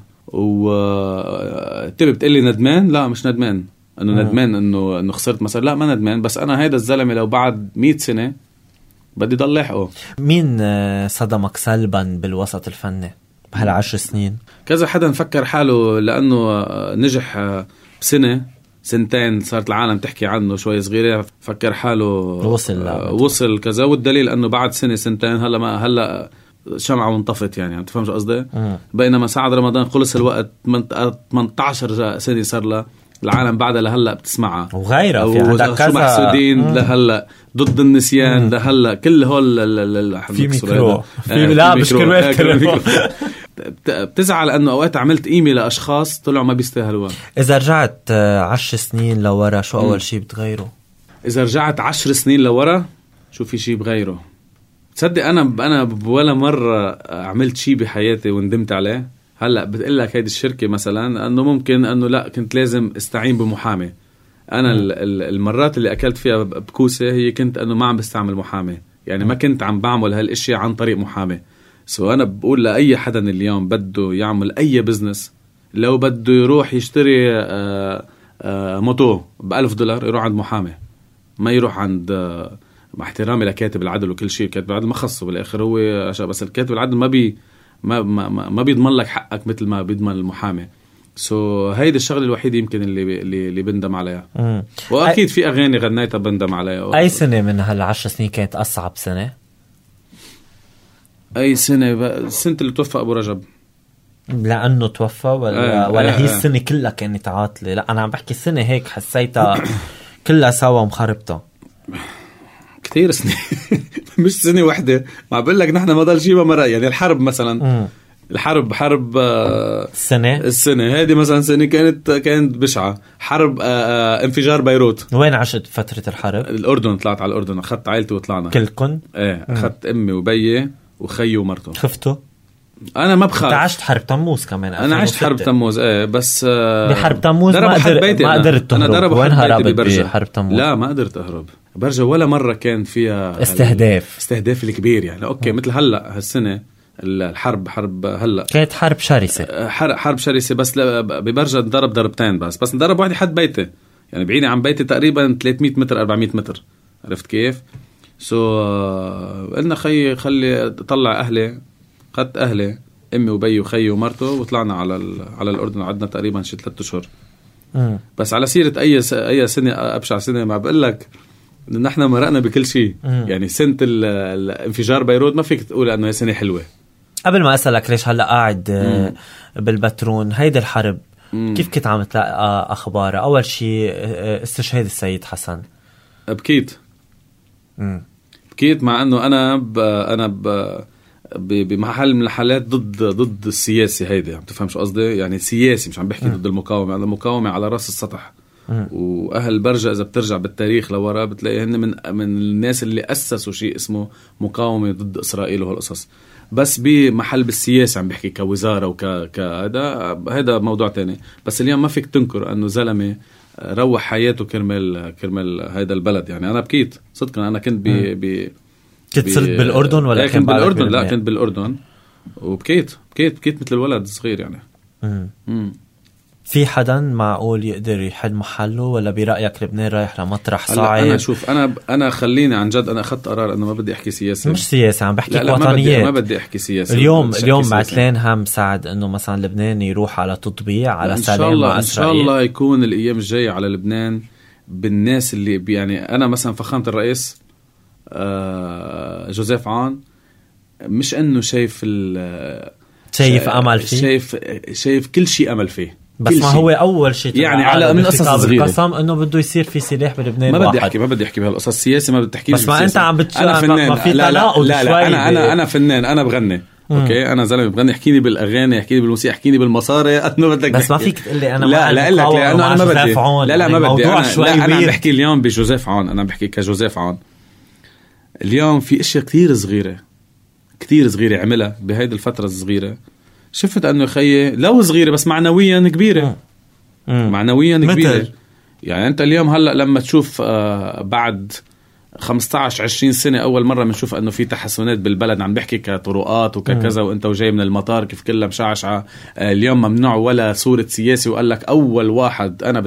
تبي بتقلي ندمان؟ لا مش ندمان. انه ندمان انه خسرت مثلا، لا ما ندمان. بس انا هيدا الزلمه لو بعد 100 سنه بدي ضل لاحقه. مين صدمك سلبا بالوسط الفني بهال10 سنين؟ كذا حدا فكر حاله لانه نجح بسنه سنتين صارت العالم تحكي عنه شوي صغيره، فكر حاله وصل كذا. والدليل انه بعد سنه سنتين هلا شمعة وانطفت يعني. تفهم شو قصدي؟ بينما سعد رمضان خلص الوقت 18 سنه صار له العالم بعدها لهلا بتسمعها وغيرها. في عندك كذا محسودين لهلا، ضد النسيان لهلا، كل هول في ميكرو لا مش كلمات. بتزعل انه اوقات عملت قيمه لاشخاص طلعوا ما بيستاهلوها. اذا رجعت 10 سنين لورا شو اول شيء بتغيره؟ اذا رجعت 10 سنين لورا شو في شيء بغيره؟ تصدق انا ولا مره عملت شيء بحياتي وندمت عليه. هلا بتقول لك هيدي الشركه مثلا انه ممكن انه لا كنت لازم استعين بمحامي. انا المرات اللي اكلت فيها بكوسه هي كنت انه ما عم بستعمل محامي، يعني ما كنت عم بعمل هالاشياء عن طريق محامي. انا بقول لاي حدا اليوم بده يعمل اي بزنس، لو بده يروح يشتري موتو $1000 يروح عند محامي. ما يروح عند مع احترامي لكاتب العدل وكل شيء، كاتب العدل ما خصه بالاخر هو بس الكاتب العدل ما بيضمن لك حقك مثل ما بيضمن المحامي. هيدي الشغله الوحيده يمكن اللي بندم عليها. واكيد في اغاني غنيتها بندم عليها. اي سنه من هال10 سنين كانت اصعب سنه؟ اي سنه؟ سنه اللي توفى ابو رجب. لانه توفى ولا هي السنه كلها كانت عاطله؟ لا انا عم بحكي السنه هيك حسيتها كلها سوا مخربطه. كتير سنين مش سنه واحده. ما بقول لك نحن ما ضل شيء مرة. يعني الحرب مثلا حرب السنة هذه مثلا سنة كانت بشعة. حرب انفجار بيروت. وين عشت فترة الحرب؟ الأردن. طلعت على الأردن، أخذت عائلتي وطلعنا كلكن. أخذت أمي وبيي وخيي ومرته. خفتوا؟ أنا ما بخاف. عشت حرب تموز كمان. أنا عشت حرب تموز بس بحرب تموز ما قدرت تهرب. أنا وين هربت بحرب تموز؟ لا ما قدرت أهرب برجع ولا مرة. كان فيها استهداف الكبير يعني. أوكي مثل هلأ هالسنة الحرب هلا كانت حرب شرسة. حرب شرسة. بس ببرجة انضرب ضربتين بس انضرب واحد حد بيتي يعني بعيد عن بيتي تقريبا 300 متر 400 متر. عرفت كيف؟ قلنا خلي طلع أهلي. خدت أهلي أمي وبي وخي ومرته وطلعنا على الأردن. عدنا تقريبا شي 3 أشهر. بس على سيرة أي سنة أبشع سنة ما بقول لك نحن مرقنا بكل شيء. يعني سنة الانفجار بيروت ما فيك تقول أنه هي سنة حلوة. قبل ما أسألك ليش هلأ قاعد بالبترون هيدا الحرب كيف كنت عم تلاقي أخبار؟ أول شيء استشهاد السيد حسن. بكيت مع أنه أنا بمحل من الحالات ضد السياسي. هيدا عم تفهم شو قصدي؟ يعني سياسي، مش عم بحكي ضد المقاومة. أنا المقاومة على رأس السطح. وأهل برجة إذا بترجع بالتاريخ لورا بتلاقي هن من الناس اللي أسسوا شيء اسمه مقاومة ضد إسرائيل وهالقصص. بس بمحل بالسياسة عم بحكي كوزارة هذا موضوع تاني. بس اليوم ما فيك تنكر أنه زلمة روح حياته كرمال هذا البلد. يعني أنا بكيت صدقا. أنا كنت كنت صرت بالأردن ولا كنت بالأردن؟ لا كنت بالأردن وبكيت مثل الولد الصغير يعني. في حدا معقول يقدر يحل محله ولا برأيك لبنان رايح لمطرح صعب؟ أنا شوف أنا خليني عن جد. أنا أخذت قرار أنه ما بدي أحكي سياسة. مش سياسة عم بحكي وطنيات. ما بدي أحكي سياسة. اليوم بعتلين هم سعد أنه مثلا لبنان يروح على تطبيع على سلام مع إسرائيل. إن شاء الله يكون الأيام الجاية على لبنان بالناس اللي يعني أنا مثلا فخامة الرئيس جوزيف عون مش أنه شايف أمل فيه. شايف كل شيء أمل فيه. بس ما هو أول شيء يعني على من قصص صغيرة القسم إنه بده يصير في سلاح بلبنان. ما بدي أحكي بهالقصص السياسة. ما بدي تحكي. بس ما أنت عم أنا فنان. ما في تناقض. لا أنا فنان. أنا بغني. أوكي أنا زلمة بغني. احكيني بالأغاني، احكيني بالموسيقى، احكيني بالمصاري. بس ما فيك تقول لي أنا لا لك لأنه أنا ما بدي. لا ما بدي. أنا عم بحكي اليوم بجوزيف عون. أنا بحكي كجوزيف عون. اليوم في أشياء كتير صغيرة عملها بهيدي الفترة الصغيرة. شفت أنه خيي لو صغيرة بس معنويا كبيرة. معنويا كبيرة. يعني أنت اليوم هلأ لما تشوف بعد 15-20 سنة أول مرة بنشوف أنه في تحسنات بالبلد. عم بحكي كطرقات وككذا وأنت وجاي من المطار كيف كلها مشعشعة. اليوم ممنوع ولا صورة سياسي. وقال لك أول واحد أنا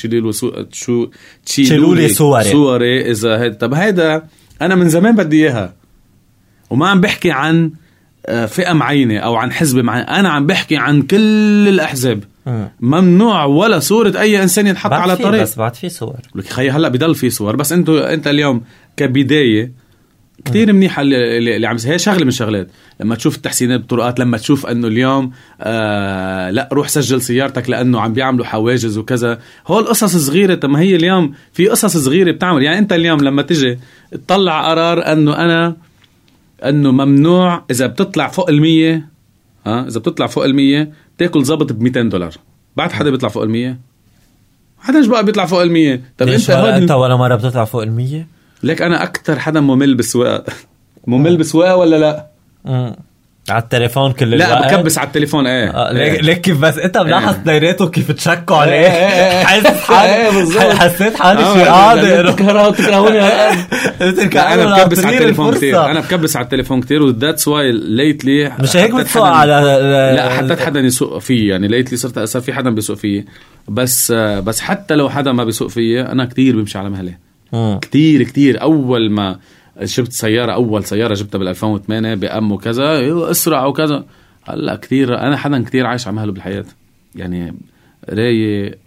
تشيلوا لي صوري إذا هيدا. طب هيدا أنا من زمان بدي إياها. وما عم بحكي عن فئة معينة أو عن حزب معين. أنا عم بحكي عن كل الأحزاب. ممنوع ولا صورة أي إنسان ينحط على الطريق. بس بعد في صور. لك خي هلأ بيضل في صور. بس أنت اليوم كبداية كتير منيحة اللي عم. هي شغلة من شغلات. لما تشوف التحسينات بالطرقات، لما تشوف أنه اليوم لا روح سجل سيارتك لأنه عم بيعملوا حواجز وكذا. هو القصص صغيرة. طب ما هي اليوم في قصص صغيرة بتعمل. يعني أنت اليوم لما تجي تطلع قرار أنه ممنوع إذا بتطلع فوق 100 إذا بتطلع فوق 100 تاكل ضابط $200. بعد حدا بيطلع فوق 100؟ حدا بقى بيطلع فوق 100. طب انت ولا مرة بتطلع فوق 100؟ لك انا اكتر حدا ممل بالسواقه. ممل بالسواقه ولا لا؟ على التليفون كل الوقت. لا بكبس على التليفون. ليك كيف بس انت ملاحظ دايرته كيف تشكوا عليه. حاسس حالي حسيت حالي شي قاعد تكرهوني. انا بكبس على التليفون كتير. انا بكبس على التليفون كتير وذاتس واي ليتلي مش هيك بتسوق على. لا حتى حدا يسوق فيه. يعني ليتلي صار في حدا بيسوق فيه. بس حتى لو حدا ما بيسوق فيه انا كتير بمشي على مهلي. كتير كتير. اول ما شفت سيارة، اول سيارة جبتها بال2008 بأم وكذا اسرع وكذا. هلا كتير انا حدا كتير عايش على مهله بالحياة، يعني رايق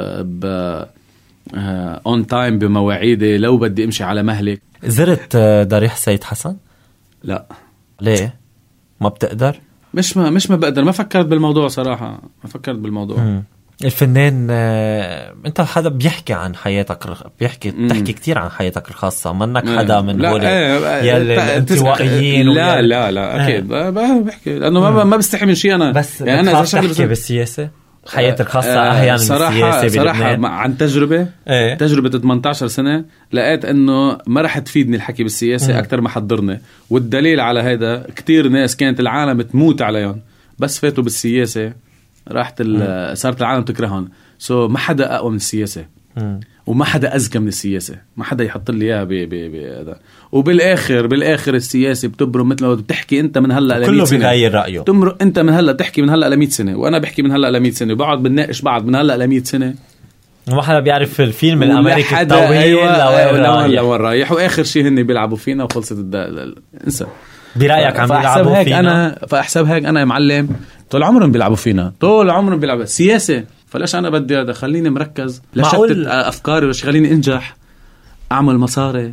اون تايم بمواعيدي، لو بدي امشي على مهلك. زرت ضريح سيد حسن؟ لا. ليه ما بتقدر؟ مش ما بقدر، ما فكرت بالموضوع صراحة، ما فكرت بالموضوع. الفنان انت حدا بيحكي عن حياتك، بتحكي كتير عن حياتك الخاصة، منك حدا من هول الانطوائيين؟ لا اكيد بحكي لانه ما بستحي من شيء انا. بس يعني انا بحكي بالسياسة حياتي الخاصة احيانا صراحة عن تجربة. تجربة 18 سنة لقيت انه ما رح تفيدني الحكي بالسياسة اكتر ما حضرني. والدليل على هذا كتير ناس كانت العالم تموت عليهم بس فاتوا بالسياسة راحت صارت العالم تكرههم. ما حدا اقوى من السياسة وما حدا أذكى من السياسة، ما حدا يحط لي إياها بهذا. وبالآخر السياسة بتبرم مثل ما بتحكي أنت من هلأ ل 100 سنة، كله بيغير رأيه. تمرق أنت من هلأ تحكي من هلأ ل 100 سنة، وأنا بحكي من هلأ ل 100 سنة، وبعض بنناقش بعض من هلأ ل 100 سنة. وما حدا بيعرف الفيلم الأمريكي الطويل. أيوة لوين رايح، وآخر شيء هن بيلعبوا فينا وخلصت انسى. برأيك عم بيلعبوا فينا؟ فأحسب هيك أنا يا معلم طول عمرهم بيلعبوا فينا، طول عمرهم بيلعبوا سياسة. فلاش أنا بدي هذا، خليني مركز، لا شتت أفكاري، وش خليني أنجح، أعمل مصاري،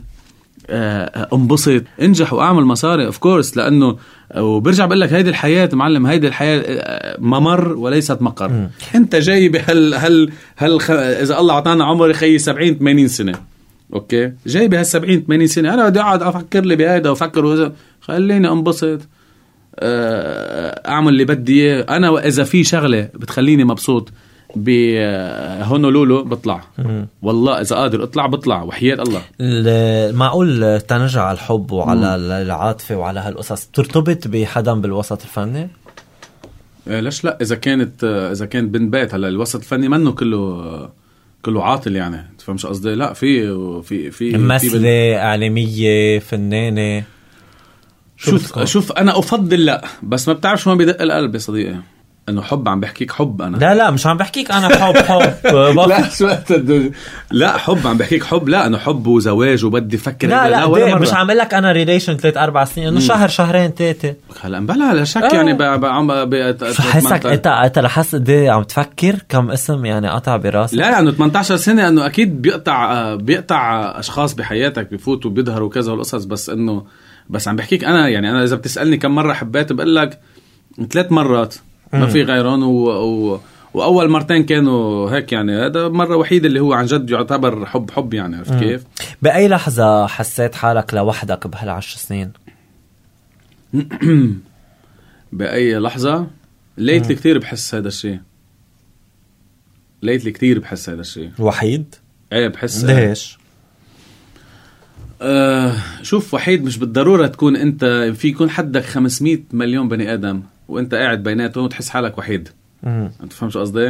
انبسط، انجح وأعمل مصاري of course. لأنه وبرجع بقول لك هيدي الحياة معلم، هيدي الحياة ممر وليست مقر. أنت جاي بهال إذا الله عطانا عمر خي 70-80 سنة، أوكي، جاي بهال 70-80 سنة أنا بدي أقعد أفكر لي بهذا وأفكر وهذا. خليني انبسط، أعمل اللي بدي أنا. وإذا في شغلة بتخليني مبسوط بهونولولو بطلع، والله إذا قادر بطلع وحياة الله. معقول تنرجع على الحب وعلى العاطفة وعلى هالقصص ترتبط بحدا بالوسط الفني؟ ليش لا؟ إذا كانت بنبات هلا الوسط الفني منه كله عاطل، يعني تفهمش قصدي؟ لا، في ممثلة، إعلامية، فنانة. شوف أنا أفضل لا، بس ما بتعرف شو ما بيدق القلب يا صديقي. انه حب عم بحكيك حب انا. لا مش عم بحكيك انا حب لا شو لا حب عم بحكيك حب. لا انا حب وزواج وبدي افكر. لا مش عم لك انا ريليشن 3-4 سنين، انه شهر شهرين 3. هلا بلا لا شك يعني عم حسك انت لحس قد ايه عم تفكر كم اسم يعني قطع براسك. لا انه 18 سنه انه اكيد بيقطع اشخاص بحياتك، بفوتوا بيظهروا كذا والقصص. بس عم بحكيك انا، يعني انا اذا بتسالني كم مره حبيت بقول لك 3 مرات ما في غيرهم. وأول مرتين كانوا هيك، يعني هذا مرة وحيدة اللي هو عن جد يعتبر حب يعني. عرفت كيف؟ بأي لحظة حسيت حالك لوحدك بهال10 سنين؟ بأي لحظة؟ ليتلي كتير بحس هذا الشيء. وحيد؟ ايه بحس. ليش؟ شوف، وحيد مش بالضرورة تكون انت، في يكون حدك 500 مليون بني آدم وانت قاعد بيناتهم وتحس حالك وحيد. انت فهمش قصدي؟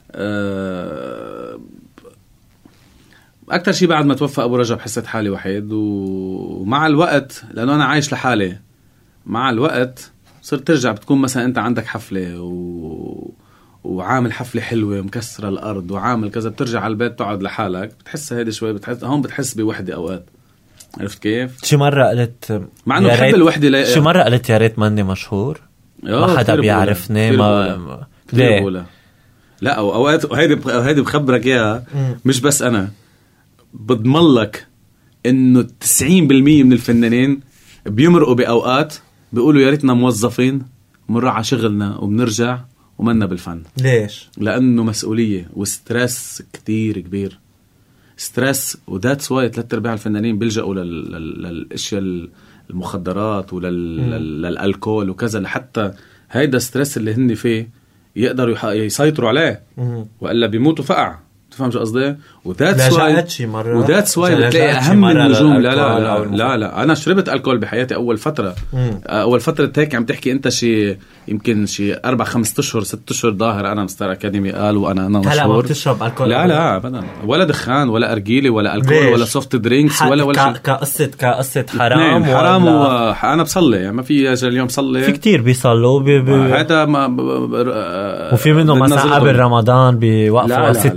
اكتر شيء بعد ما توفى ابو رجب حسيت حالي وحيد. ومع الوقت، لانه انا عايش لحالي، مع الوقت صرت ترجع بتكون مثلا انت عندك حفلة وعامل حفلة حلوة مكسرة الارض وعامل كذا، بترجع على البيت تقعد لحالك بتحس هيدي شوي، بتحس بوحدة اوقات. عرفت كيف؟ شي مرة قلت مع انه بحب الوحدة شي مرة قلت يا ريت ماني مشهور، ما حدا بيعرفني. ليه؟ لا اوقات، وهيدي بخبرك اياها، مش بس انا بضمن لك انه 90% من الفنانين بيمرقوا باوقات بيقولوا يا ريتنا موظفين بنروح على شغلنا وبنرجع ومنا بالفن. ليش؟ لانه مسؤولية وستريس كتير كبير، ستريس. وذاتس واي 3/4 الفنانين بيلجأوا للاشياء المخدرات وللالكول وكذا، لحتى هيدا ستريس اللي هن فيه يقدروا يسيطروا عليه، وإلا بيموتوا فقع. تفهمش قصدي؟ وذاتس واي بتلاقي أهم النجوم. لا أنا شربت الكول بحياتي أول فترة. أول فترة هيك عم تحكي أنت يمكن 4-5 أشهر 6 أشهر ظاهر أنا مستر أكاديمي قال وأنا مشهور. هلا ما بتشرب الكول؟ لا أبدا، ولا دخان ولا أرجيلة ولا الكول ولا سوفت درينكس ولا كقصة حرام أنا بصلي، يعني ما في اليوم صلي. في كتير بيصلوا هذا وفي منهم مثلا قبل رمضان بيوقفوا 60 يوم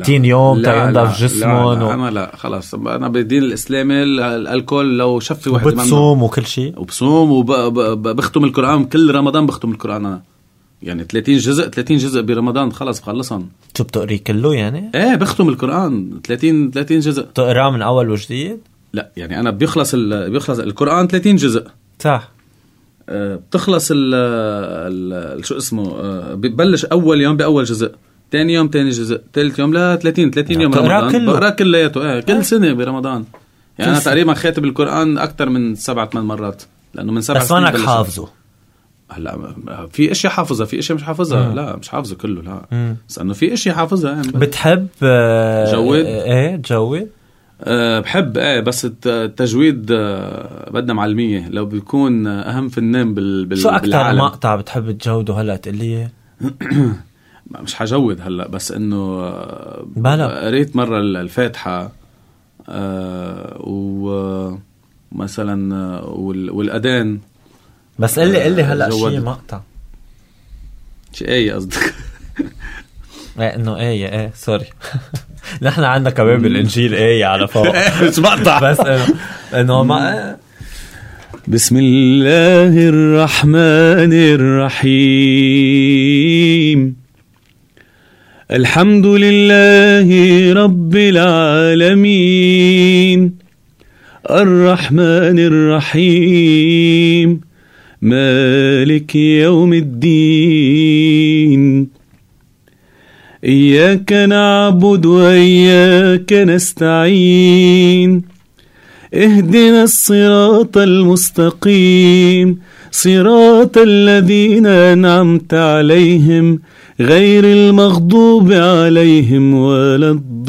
النوم تينضف جسمهم انا لا خلاص انا بالدين الاسلامي الكل لو شفي واحد بتصوم وكل شيء وبصوم وبختم القرآن كل رمضان بختم القرآن انا يعني 30 جزء برمضان خلص بخلصهم. شو بتقري كله يعني؟ ايه بختم القرآن 30 جزء. تقراه من اول وجديد؟ لا يعني انا بيخلص القرآن 30 جزء صح. بتخلص شو اسمه ببلش اول يوم باول جزء، ثاني يوم ثاني جزء، ثالث يوم لا 30 يوم رمضان بقرا كلياته كل سنه برمضان يعني انا تقريبا خاتم القرآن اكثر من 7-8 مرات لانه من 7 سنين. بس انك حافظه؟ هلا في اشياء حافظها في اشياء مش حافظها. لا مش حافظه كله لا بس انه في اشياء حافظها يعني. بتحب جود؟ ايه جود بحب بس التجويد بدنا معلمية لو بيكون أهم في النوم شو أكتر مقطع بتحب تجوده هلأ تقليه؟ مش حجود هلأ بس إنه قريت مرة الفاتحة ومثلا والأذان. بس قلي هلأ شيء مقطع شيء آية قصدك؟ إنه آية سوري نحن عندنا كمان بالإنجيل آية على فوق مش مقطع بس إنه ما بسم الله الرحمن الرحيم الحمد لله رب العالمين الرحمن الرحيم مالك يوم الدين إياك نعبد وإياك نستعين اهدنا الصراط المستقيم صراط الذين أنعمت عليهم غير المغضوب عليهم ولا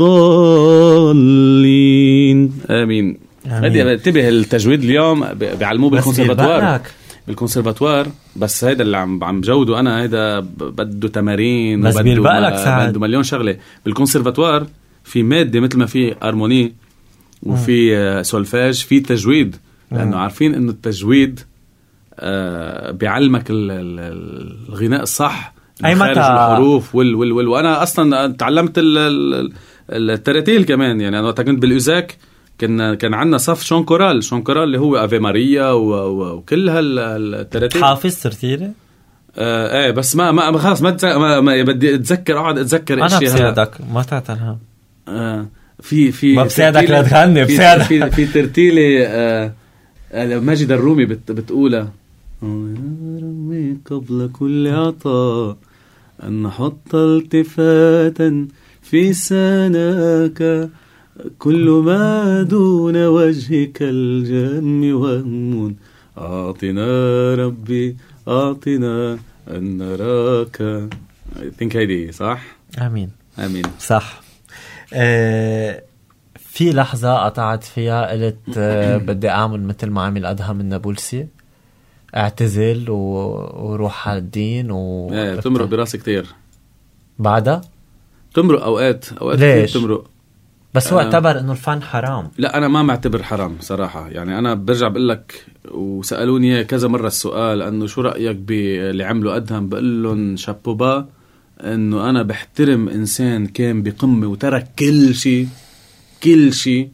الضالين آمين. بدي انتبه التجويد اليوم بيعلموه بالكونسرفاتوار بس هيدا اللي عم جوده انا هيدا بده تمارين وبده مليون شغله. بالكونسرفاتوار في ماده مثل ما في هارموني وفي سولفاج في تجويد لانه عارفين انه التجويد بيعلمك الغناء الصح خارج الحروف وانا اصلا تعلمت التراتيل كمان يعني انا وقت كنت بالاوزاك كان عندنا صف شون كورال اللي هو افي ماريا وكل هالتراتيل. حافظ ترتيله؟ بس ما خلاص ما بدي اقعد اتذكر انا بساعدك ما تعتلها. في ما بساعدك لا تغني بساعدك في ترتيله ماجد الرومي بتقولها قبل كل عطاء أن نحط التفاتا في سناك كل ما دون وجهك الجم وهم أعطنا ربي أعطنا أن نراك. think هيدي صح؟ آمين صح. في لحظة قطعت فيها قلت بدي أعمل مثل ما عمل أدهم النابلسي اعتزل وروح على الدين تمرق براسي كتير بعدها تمرق أوقات ليش؟ تمرق بس هو اعتبر انه الفن حرام. لا انا ما معتبر حرام صراحه يعني انا برجع بقول لك وسالوني كذا مره السؤال انه شو رايك باللي عملوا ادهم بقول لهم شابوبا انه انا بحترم انسان كان بقمه وترك كل شيء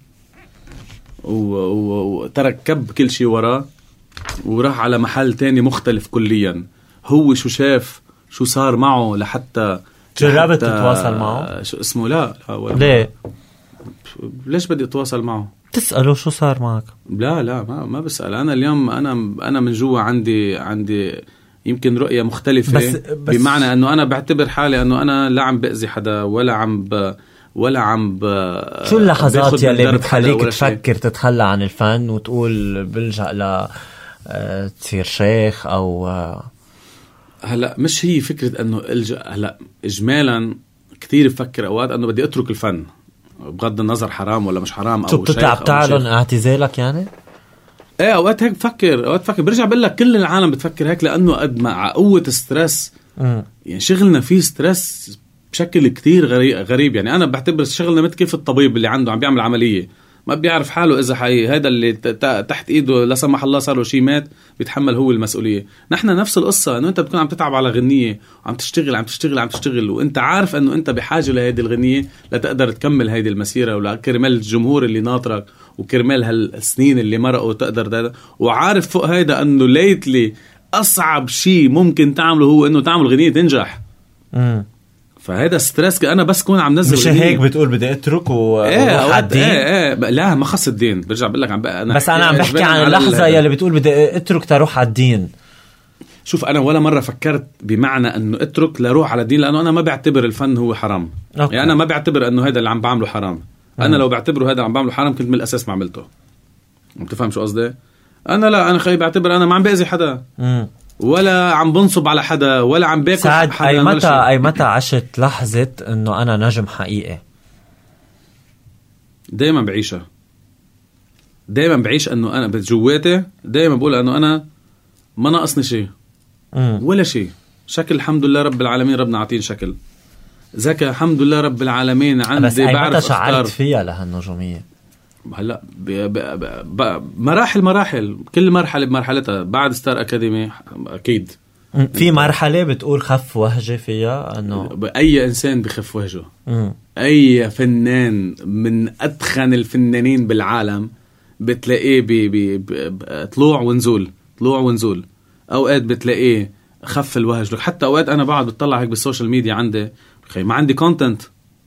وترك كب كل شيء وراه وراح على محل تاني مختلف كليا. هو شو شاف شو صار معه لحتى جربت تتواصل معه شو اسمه لا ليه ليش بدي اتواصل معه؟ تسأله شو صار معك؟ لا ما بسأل. انا اليوم انا من جوا عندي يمكن رؤية مختلفة بس بمعنى انه انا بعتبر حالي انه انا لا عم بأذي حدا ولا عم شو اللحظات يلي بتخليك تفكر تتخلى عن الفن وتقول بلجأ ل تصير شيخ او هلا مش هي فكرة انه هلا اجمالا كثير بفكر اوقات انه بدي اترك الفن بغض النظر حرام ولا مش حرام او شيخ بتتعب تعلن اعتزالك يعني. اوقات هيك بفكر برجع بقول لك كل العالم بتفكر هيك لانه قد مع قوة ستريس يعني شغلنا فيه ستريس بشكل كتير غريب يعني انا بعتبر شغلنا مثل كيف الطبيب اللي عنده عم بيعمل عملية ما بيعرف حاله إذا هذا اللي تحت إيده لا سمح الله صار له شيء مات بيتحمل هو المسؤولية. نحن نفس القصة، إنه أنت بتكون عم تتعب على غنية وعم تشتغل وأنت عارف إنه أنت بحاجة لهذه الغنية لتقدر تكمل هذه المسيرة ولا كرمال الجمهور اللي ناطرك وكرمال هالسنين اللي مرقوا تقدر ده، وعارف فوق هيدا إنه ليتلي أصعب شيء ممكن تعمله هو إنه تعمل غنية تنجح. فهذا ستريس. انا بس كون عم نزل مش هيك بتقول بدي اترك وروح على الدين. لا ما خص الدين، برجع بقول لك بس انا عم بحكي عن اللحظه يلي بتقول بدي اترك تروح على الدين. شوف انا ولا مره فكرت بمعنى انه اترك لروح على الدين، لانه انا ما بعتبر الفن هو حرام. يعني انا ما بعتبر انه هذا اللي عم بعمله حرام. انا لو بعتبره هذا عم بعمله حرام كنت من الاساس ما عملته. عم تفهم شو قصدي؟ انا خي بعتبر انا ما عم باذي حدا ولا عم بنصب على حدا ولا عم باكل حدا. اي متى عشت لحظة انه انا نجم حقيقي؟ دايما بعيشها، دايما بعيش انه انا بجواتي، دايما بقول انه انا ما ناقصني شيء ولا شيء. شكل الحمد لله رب العالمين، ربنا عطين شكل ذكى الحمد لله رب العالمين. عندي بس بعرف متى شعرت فيها لهالنجومية؟ هلا مراحل كل مرحله بمرحلتها. بعد ستار اكاديمي اكيد في مرحله بتقول خف وهجه فيها، انه اي انسان بخف وهجه. اي فنان من ادخن الفنانين بالعالم بتلاقيه طلوع ونزول. اوقات بتلاقيه خف الوهج. حتى اوقات انا بعد بتطلع هيك بالسوشيال ميديا عندي ما عندي كونتنت،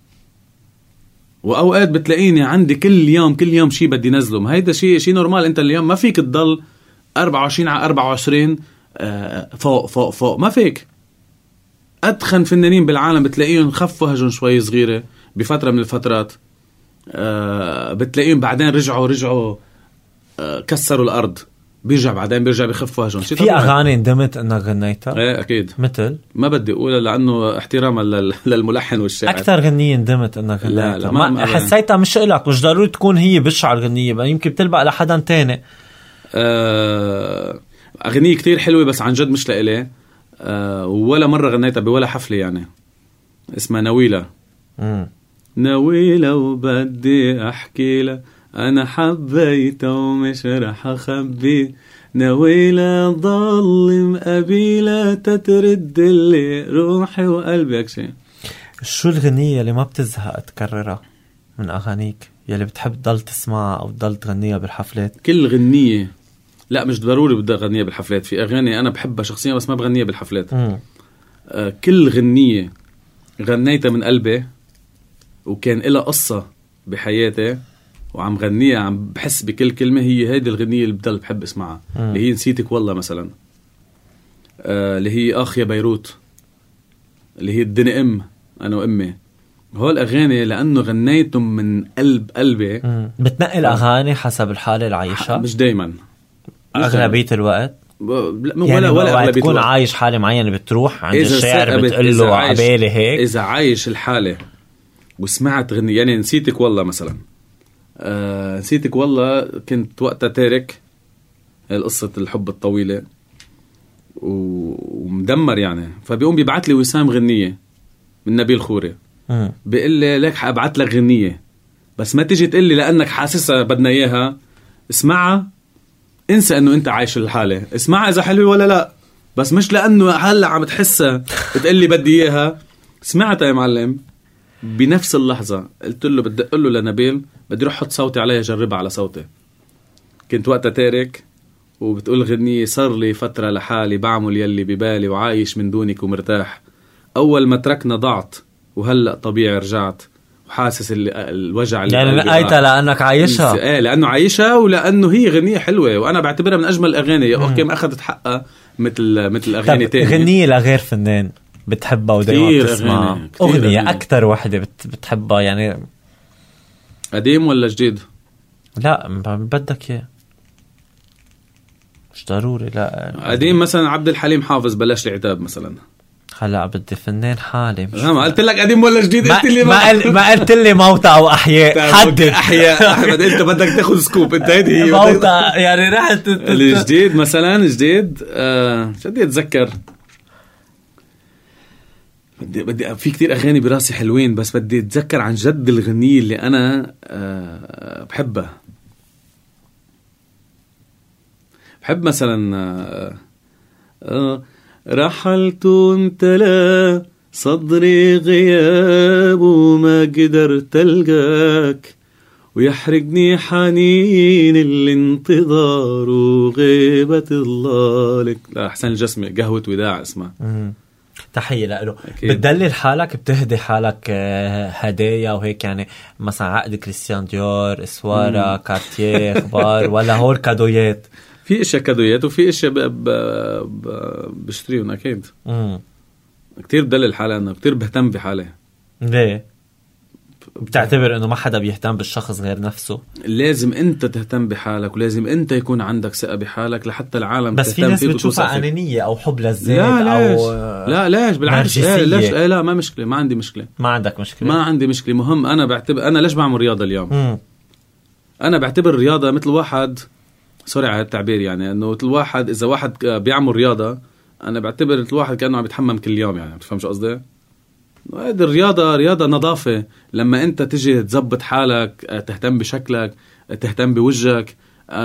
واوقات بتلاقيني عندي كل يوم شيء بدي نزله. هيدا شيء نورمال. انت اليوم ما فيك تضل 24 على 24 فوق ما فيك. ادخن فنانين بالعالم بتلاقيهم خفوا وهجهم شوي صغيره بفتره من الفترات، بتلاقيهم بعدين رجعوا كسروا الارض، بيرجع بيخف وهجهم. في اغاني ندمت انك غنيتها؟ ايه اكيد. مثل ما بدي اقولها لانه احتراما للملحن والشاعر. اكثر غنية ندمت انك غنيتها؟ لا ما حسيتها مش إلك، مش ضروري تكون هي بشعر غنية، يمكن بتلبق لحدا تاني. اغنية كتير حلوة بس عن جد مش لإلي. ولا مرة غنيتها بولا حفلة يعني. اسمها نويلة. نويلة وبدي احكي لها أنا حبيته ومش رح أخبي. نويلة ضل مقابلة تترد اللي روحي وقلبي. أكشي شو الغنية اللي ما بتزهق تكررها من أغانيك يلي بتحب تضل تسمعها أو تضل تغنيها بالحفلات؟ كل غنية. لا مش ضروري بدي أغنيها بالحفلات. في أغاني أنا بحبها شخصيا بس ما بغنيها بالحفلات. كل غنية غنيتها من قلبي وكان إلها قصة بحياتي وعم غنيها عم بحس بكل كلمة، هي هيدي الغنية اللي بدل بحب اسمعها. اللي هي نسيتك والله مثلا، اللي هي آخ يا بيروت، اللي هي الدنيا أنا وأمي. هول أغاني لأنه غنيتهم من قلبي. بتنقل أغاني حسب الحالة اللي عايشها؟ مش دايما، أغلبية الوقت. يعني ولا أغلبية تكون عايش حالة معينة بتروح عند الشاعر بتقول له عبالي هيك. إذا عايش الحالة وسمعت غني يعني نسيتك والله مثلا، نسيتك والله كنت وقتها تارك القصة الحب الطويلة ومدمر يعني. فبيقوم بيبعت لي وسام غنية من نبيل خوري، بيقول لي لك حابعت لك غنية بس ما تيجي تقول لي لأنك حاسسها بدنا إياها. اسمعها، انسى أنه أنت عايش الحالة، اسمعها إذا حلوة ولا لا، بس مش لأنه هلأ عم تحسها بتقول لي بدي إياها. سمعتها يا معلم بنفس اللحظة. قلت له بدي أقول له لنبيل بدي روح حط صوتي عليها جربها على صوتي. كنت وقتها تارك وبتقول غنية صار لي فترة لحالي بعمل يلي ببالي وعايش من دونك ومرتاح. أول ما تركنا ضعت وهلأ طبيعي رجعت وحاسس الوجع اللي يعني لقيتها لأنك عايشها. لأنه عايشها ولأنه هي غنية حلوة وأنا بعتبرها من أجمل الأغاني. أوكي ما أخذت حقها مثل أغاني تانية. غنية لغير فنان بتحبها ودايما بتسمعها؟ أغنية أكتر واحدة بتحبها يعني قديم ولا جديد؟ لا بدك اياه مش ضروري. لا قديم مثلا عبد الحليم حافظ بلاش العتاب مثلا. هلا بدي فنان حالي. ما قلت لك قديم ولا جديد؟ قلت لي ما قلت لي موتى او احياء. حدد احياء احمد. انت بدك تاخذ سكوب. انت هيدي هي موتى يعني رحت الجديد مثلا. جديد شو بدي اتذكر بدي في كتير أغاني براسي حلوين، بس بدي أتذكر عن جد الغنية اللي أنا بحبها. بحب مثلا رحلت وانت لا صدري غياب وما قدرت ألقاك ويحرقني حنين الانتظار وغيبة ظلالك. لا حسين الجسمي، قهوة وداع اسمها. تحية له. بتدلل حالك، بتهدي حالك هدايا وهيك يعني، مثلا عقد كريستيان ديور، اسوارة، كارتيه، اخبار، ولا هول كادويات؟ في اشياء كادويات وفي اشياء بشتريهم اكيد. كتير بدلل حالي، انا كتير بهتم بحالي. ليه؟ بتعتبر انه ما حدا بيهتم بالشخص غير نفسه؟ لازم انت تهتم بحالك، ولازم انت يكون عندك ثقة بحالك لحتى العالم بس في ناس بتشوفها أنانية او حب للذات. لا ليش بالعكس. ليش لا ما مشكلة، ما عندي مشكلة. ما عندك مشكلة؟ ما عندي مشكلة. مهم انا بعتبر، انا ليش بعمل رياضة اليوم؟ انا بعتبر الرياضة مثل واحد، سوري على التعبير يعني، انه الواحد اذا واحد بيعمل رياضة، انا بعتبر الواحد كأنه عم يتحمم كل يوم يعني. بتفهمش قصدي؟ هذه الرياضة رياضة نظافة. لما انت تجي تزبط حالك، تهتم بشكلك، تهتم بوجهك،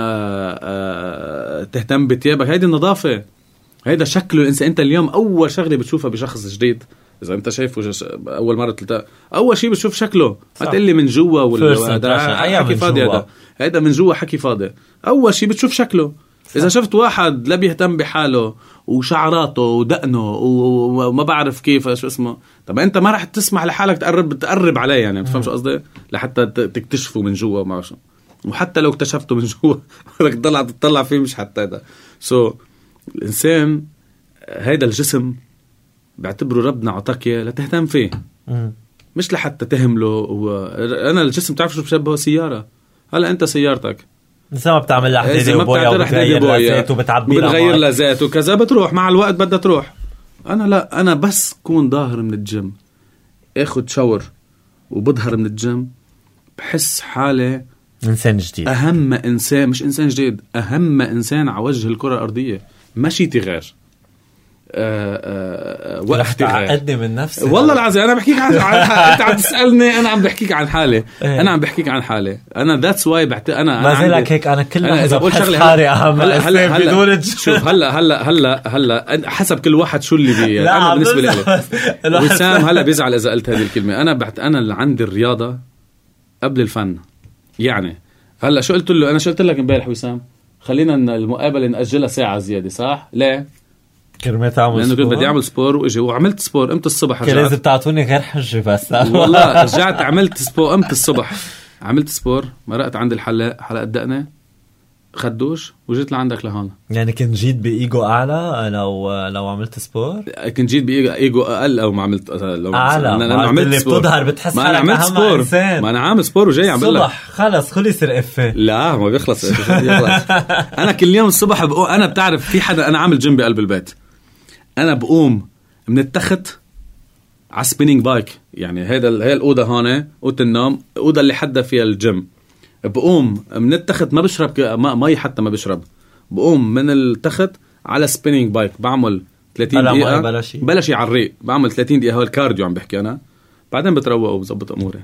تهتم بتيابك، هيدي النظافة. هيدا شكله الانسان. انت اليوم اول شغلة بتشوفها بشخص جديد، اذا انت شايفه اول مرة اول شيء بتشوف شكله. هتقلي من جوا ولا هذا حكي فاضي. هيدا من جوا حكي فاضي. اول شيء بتشوف شكله. إذا شفت واحد لا بيهتم بحاله وشعراته ودقنه وما بعرف كيف شو اسمه، طب أنت ما رح تسمح لحالك تقرب عليه يعني. بتفهمش قصدي؟ لحتى تكتشفه من جوا ما شو. وحتى لو اكتشفته من جوا بدك تطلع فيه، مش حتى هذا. الإنسان هيدا الجسم بعتبره ربنا عطاك لتهتم فيه، مش لحتى تهمله. أنا الجسم تعرف شو بشبهه؟ سيارة. هلا أنت سيارتك إذا ما بتعمل لها حديدة وبويا وبتغير لزيت وبتغير لزيت وكذا، بتروح مع الوقت بدها تروح. أنا لا، أنا بس كون ظاهر من الجيم، اخد شاور وبظهر من الجيم، بحس حالي إنسان جديد. أهم إنسان، مش إنسان جديد، أهم إنسان على وجه الكرة الأرضية. مشيتي غير، وقفتي غير. أقدم من نفسي والله العظيم أنا بحكيك عن أنت عم تسألني، أنا عم بحكيك عن حالي. أنا عم بحكيك عن حالي. أنا that's why أنا ما زالك هيك. أنا كل لحظة بحس حالي أهم. هلا شوف، هلا حسب كل واحد شو اللي بيه. أنا بالنسبة لي وسام هلا بيزعل إذا قلت هذه الكلمة. أنا اللي عندي الرياضة قبل الفن يعني. هلا شو قلت له؟ أنا شو قلت لك امبارح وسام؟ خلينا المقابلة نأجلها ساعة زيادة، صح؟ ليه؟ كرمات عمل لأنه كنت بدي أعمل سبور وإجي وعملت سبور. قمت الصبح رجعت. لازم تعطوني غير حجة بس. والله رجعت عملت سبور. قمت الصبح عملت سبور، مرقت عند الحلاق، حلقة دقنة، خدوش، وجيت لعندك لهون. يعني كنت جيت بإيجو أعلى لو عملت سبور؟ كنت جيت بإيجو أقل أو ما عملت أعلى. أنا عملت سبور. بتظهر بتحس ما أنا عملت سبور. ما أنا عامل سبور وجاي عم بقول لك خلص خلص الإفة. لا ما بيخلص. أنا كل يوم الصبح أنا بتعرف في حدا، أنا عامل جيم بقلب البيت. أنا بقوم من التخت على سبينينج بايك يعني. هي الأوضة هون، أوضة النوم، أوضة اللي حدا فيها الجيم. بقوم من التخت، ما بشرب مي حتى ما بشرب. بقوم من التخت على سبينينج بايك، بعمل 30 دقيقة بلشي على الريق، بعمل 30 دقيقة. هو الكارديو عم بحكي أنا. بعدين بتروق وبزبط أموري.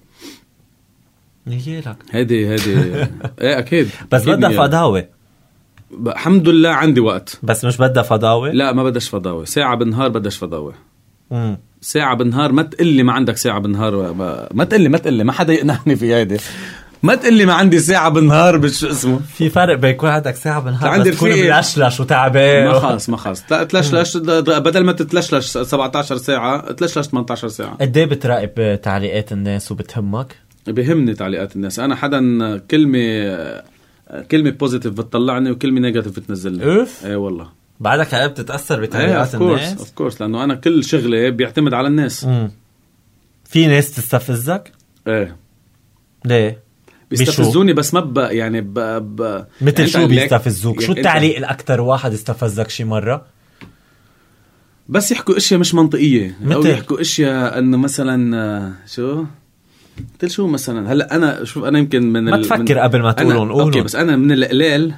نيجيلك هيدي ايه أكيد. بس بدها فضاوة. الحمد لله عندي وقت، بس مش بدها فضاوة. لا ما بدش فضاوة. ساعة بالنهار بدش فضاوة. ساعة بالنهار. ما تقلي ما عندك ساعة بالنهار. ما تقلي ما حدا يقنعني في هيدي. ما تقلي ما عندي ساعة بالنهار. بش اسمه في فرق بين يكون عندك ساعة بالنهار بس تكون بلشلش وتعبان. ما خلص تلشلش. بدل ما تتلشلش 17 ساعة تلشلش 18 ساعة. قديه بتراقب تعليقات الناس وبتهمك؟ بيهمني تعليقات الناس. أنا حدا كلمة بوزيتيف بتطلعني وكلمة نيجاتيف بتنزلني. ايه والله. بعدك هاي بتتأثر بتعليقات الناس؟ اوف كورس لأنه أنا كل شغلة بيعتمد على الناس. في ناس تستفزك؟ ايه. ليه؟ بيستفزوني بس ما يعني مثل شو بيستفزوك؟ شو التعليق الأكتر واحد استفزك شي مرة؟ بس يحكوا اشياء مش منطقية، أو يحكوا اشياء انه مثلا شو مثلا. هلا انا شوف، انا يمكن ما تفكر قبل ما تقولون. اوكي بس انا من القليل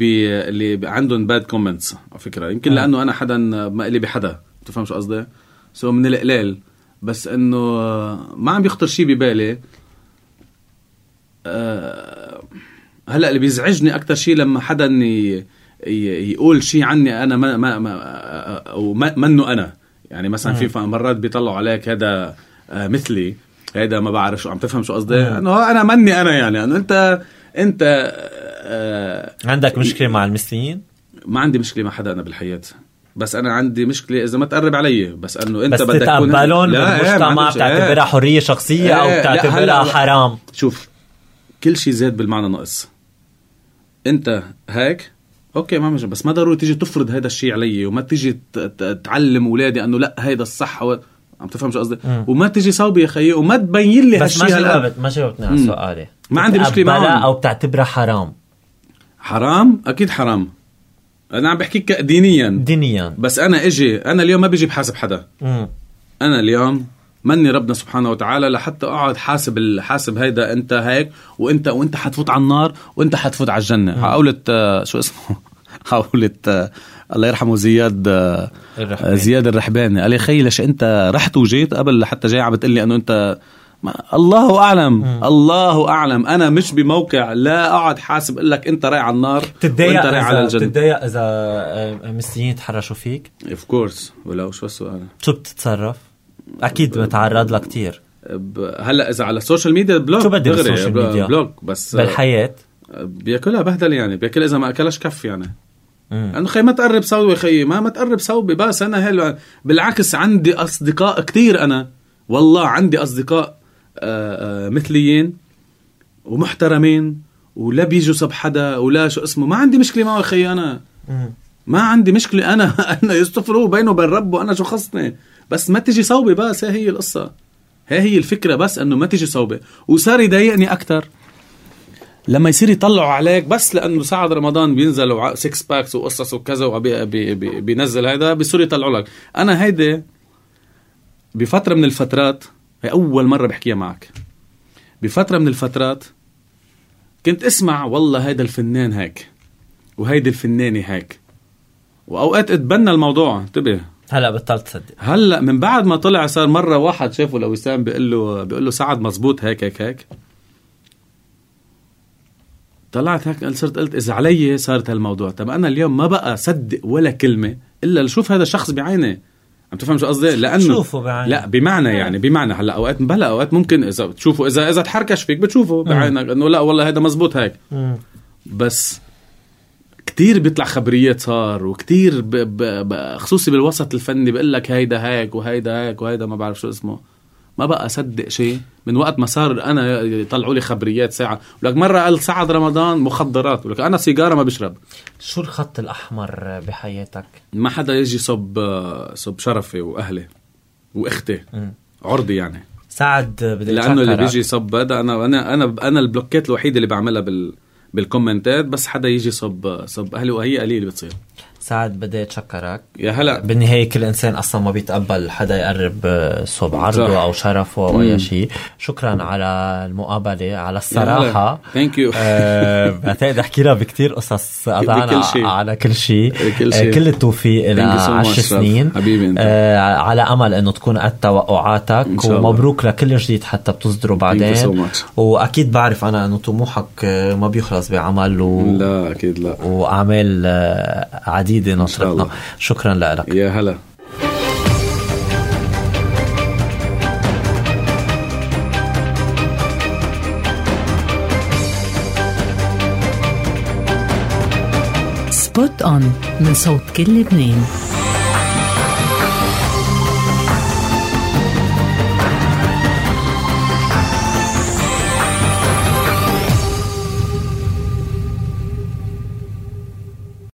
اللي عندهم باد كومنتس على فكرة. يمكن لانه انا حدا ما لي بحدا. تفهم شو قصدي؟ سو من القلال، بس انه ما عم بيخطر شيء ببالي. هلا اللي بيزعجني اكتر شيء لما حدا يقول شيء عني انا ما منه انا. يعني مثلا في مرات بيطلعوا عليك هذا مثلي، هذا ما بعرف شو عم تفهم شو قصدي، انه انا مني انا، يعني انه انت عندك مشكله مع المثليين؟ ما عندي مشكله مع حدا انا بالحياه، بس انا عندي مشكله اذا ما تقرب علي. بس انه انت بدك تتقبلون بالمجتمع، بتعتبرها حريه شخصيه او بتعتبرها حرام؟ شوف، كل شيء زاد بالمعنى ناقص. انت هيك اوكي ما مش، بس ما ضروري تيجي تفرض هذا الشيء علي، وما تيجي تعلم اولادي انه لا هيدا الصح عم تفهم شو قصدي، وما تيجي صوبي يا خيي وما تبين لي هالشيء. ما جاوبتني على سؤالي. ما عندي مشكله معهم. او بتعتبرها حرام اكيد حرام. انا عم بحكيك دينيا. بس انا انا اليوم ما بيجي بحاسب حدا. انا اليوم مني ربنا سبحانه وتعالى لحتى اقعد حاسب هيدا انت هيك وانت حتفوت على النار وانت حتفوت على الجنه. حاولت شو اسمه حاولت الله يرحمه زياد الرحباني قال لي خي ليش انت رحت وجيت قبل لحتى جاي عم بتقول لي انه انت الله اعلم. انا مش بموقع لا اقعد حاسب اقول لك انت رايح على النار وانت رايح على الجنه. تتضايق اذا مسيين تحرشوا فيك؟ اوف كورس. ولا شو السؤال؟ شو بتتصرف؟ اكيد متعرض له كتير. هلا اذا على السوشيال ميديا بلوك، شو بدي بالسوشيال ميديا بلوك، بس بالحياه بياكلها بهدل. يعني بياكل اذا ما اكلش كف. يعني انه خي ما تقرب سوي خي، ما تقرب سوي. بس انا بالعكس عندي اصدقاء كتير. انا والله عندي اصدقاء مثليين ومحترمين ولا بيجوا سب حدا ولا شو اسمه. ما عندي مشكله معه خي. انا ما عندي مشكله. انا يستغفروا بينه وبين رب وانا شو خصني. بس ما تيجي صوبي. بس هي القصه، هي الفكره. بس انه ما تيجي صوبي. وصار يضايقني اكتر لما يصير يطلعوا عليك بس لانه ساعة رمضان بينزلوا 6 باكس وقصص وكذا وبينزل هذا بيصير يطلعوا لك. انا هيدا بفتره من الفترات، هي اول مره بحكيها معك، بفتره من الفترات كنت اسمع والله هيدا الفنان هيك وهيدا الفناني هيك، واوقات اتبنى الموضوع. انتبه، هلا بطلت تصدق. هلا من بعد ما طلع صار مره واحد شافه لوسام بيقول له سعد مزبوط هيك طلعت هيك صرت قلت اذا علي صارت هالموضوع. طب انا اليوم ما بقى صدق ولا كلمه الا لشوف هذا الشخص بعينه. عم تفهم شو قصدي؟ لانه شوفه بعينه. لا بمعنى يعني بمعنى هلا اوقات بلا اوقات ممكن اذا تشوفه اذا تحركش فيك بتشوفه بعينك انه لا والله هذا مزبوط هيك. بس كتير بيطلع خبريات صار، وكتير خصوصي بالوسط الفني بيقول لك هيدا هيك وهيدا هيك وهيدا ما بعرف شو اسمه. ما بقى أصدق شيء من وقت ما صار أنا يطلعوا لي خبريات ساعة. ولك مرة قال سعد رمضان مخدرات، ولك أنا سيجارة ما بشرب. شو الخط الأحمر بحياتك؟ ما حدا يجي صب شرفي وأهلي وإختي عرضي. يعني سعد بدي لأنه اللي بيجي صب هذا أنا البلوكات الوحيدة اللي بعملها بالكومنتات. بس حدا يجي صب أهلي وهي قليل بتصير. سعد بدي أتشكرك. يا هلا. بالنهاية كل إنسان أصلا ما بيتقبل حدا يقرب صوب عرضه أو شرفه أو أي شيء. شكرا على المقابلة، على الصراحة. Thank you. بعتقد أحكي لها بكتير قصص أضعنا على كل شيء. كل التوفيق إلى 10 سنين على أمل إنه تكون قد توقعاتك، ومبروك لكل جديد حتى بتصدروا بعدين. وأكيد بعرف أنا إنه طموحك ما بيخلص بعمل لا أكيد لا، وأعمال عديدة نصرتنا. شكرا لك. يا هلا. سبوت أون من صوت كل لبنان.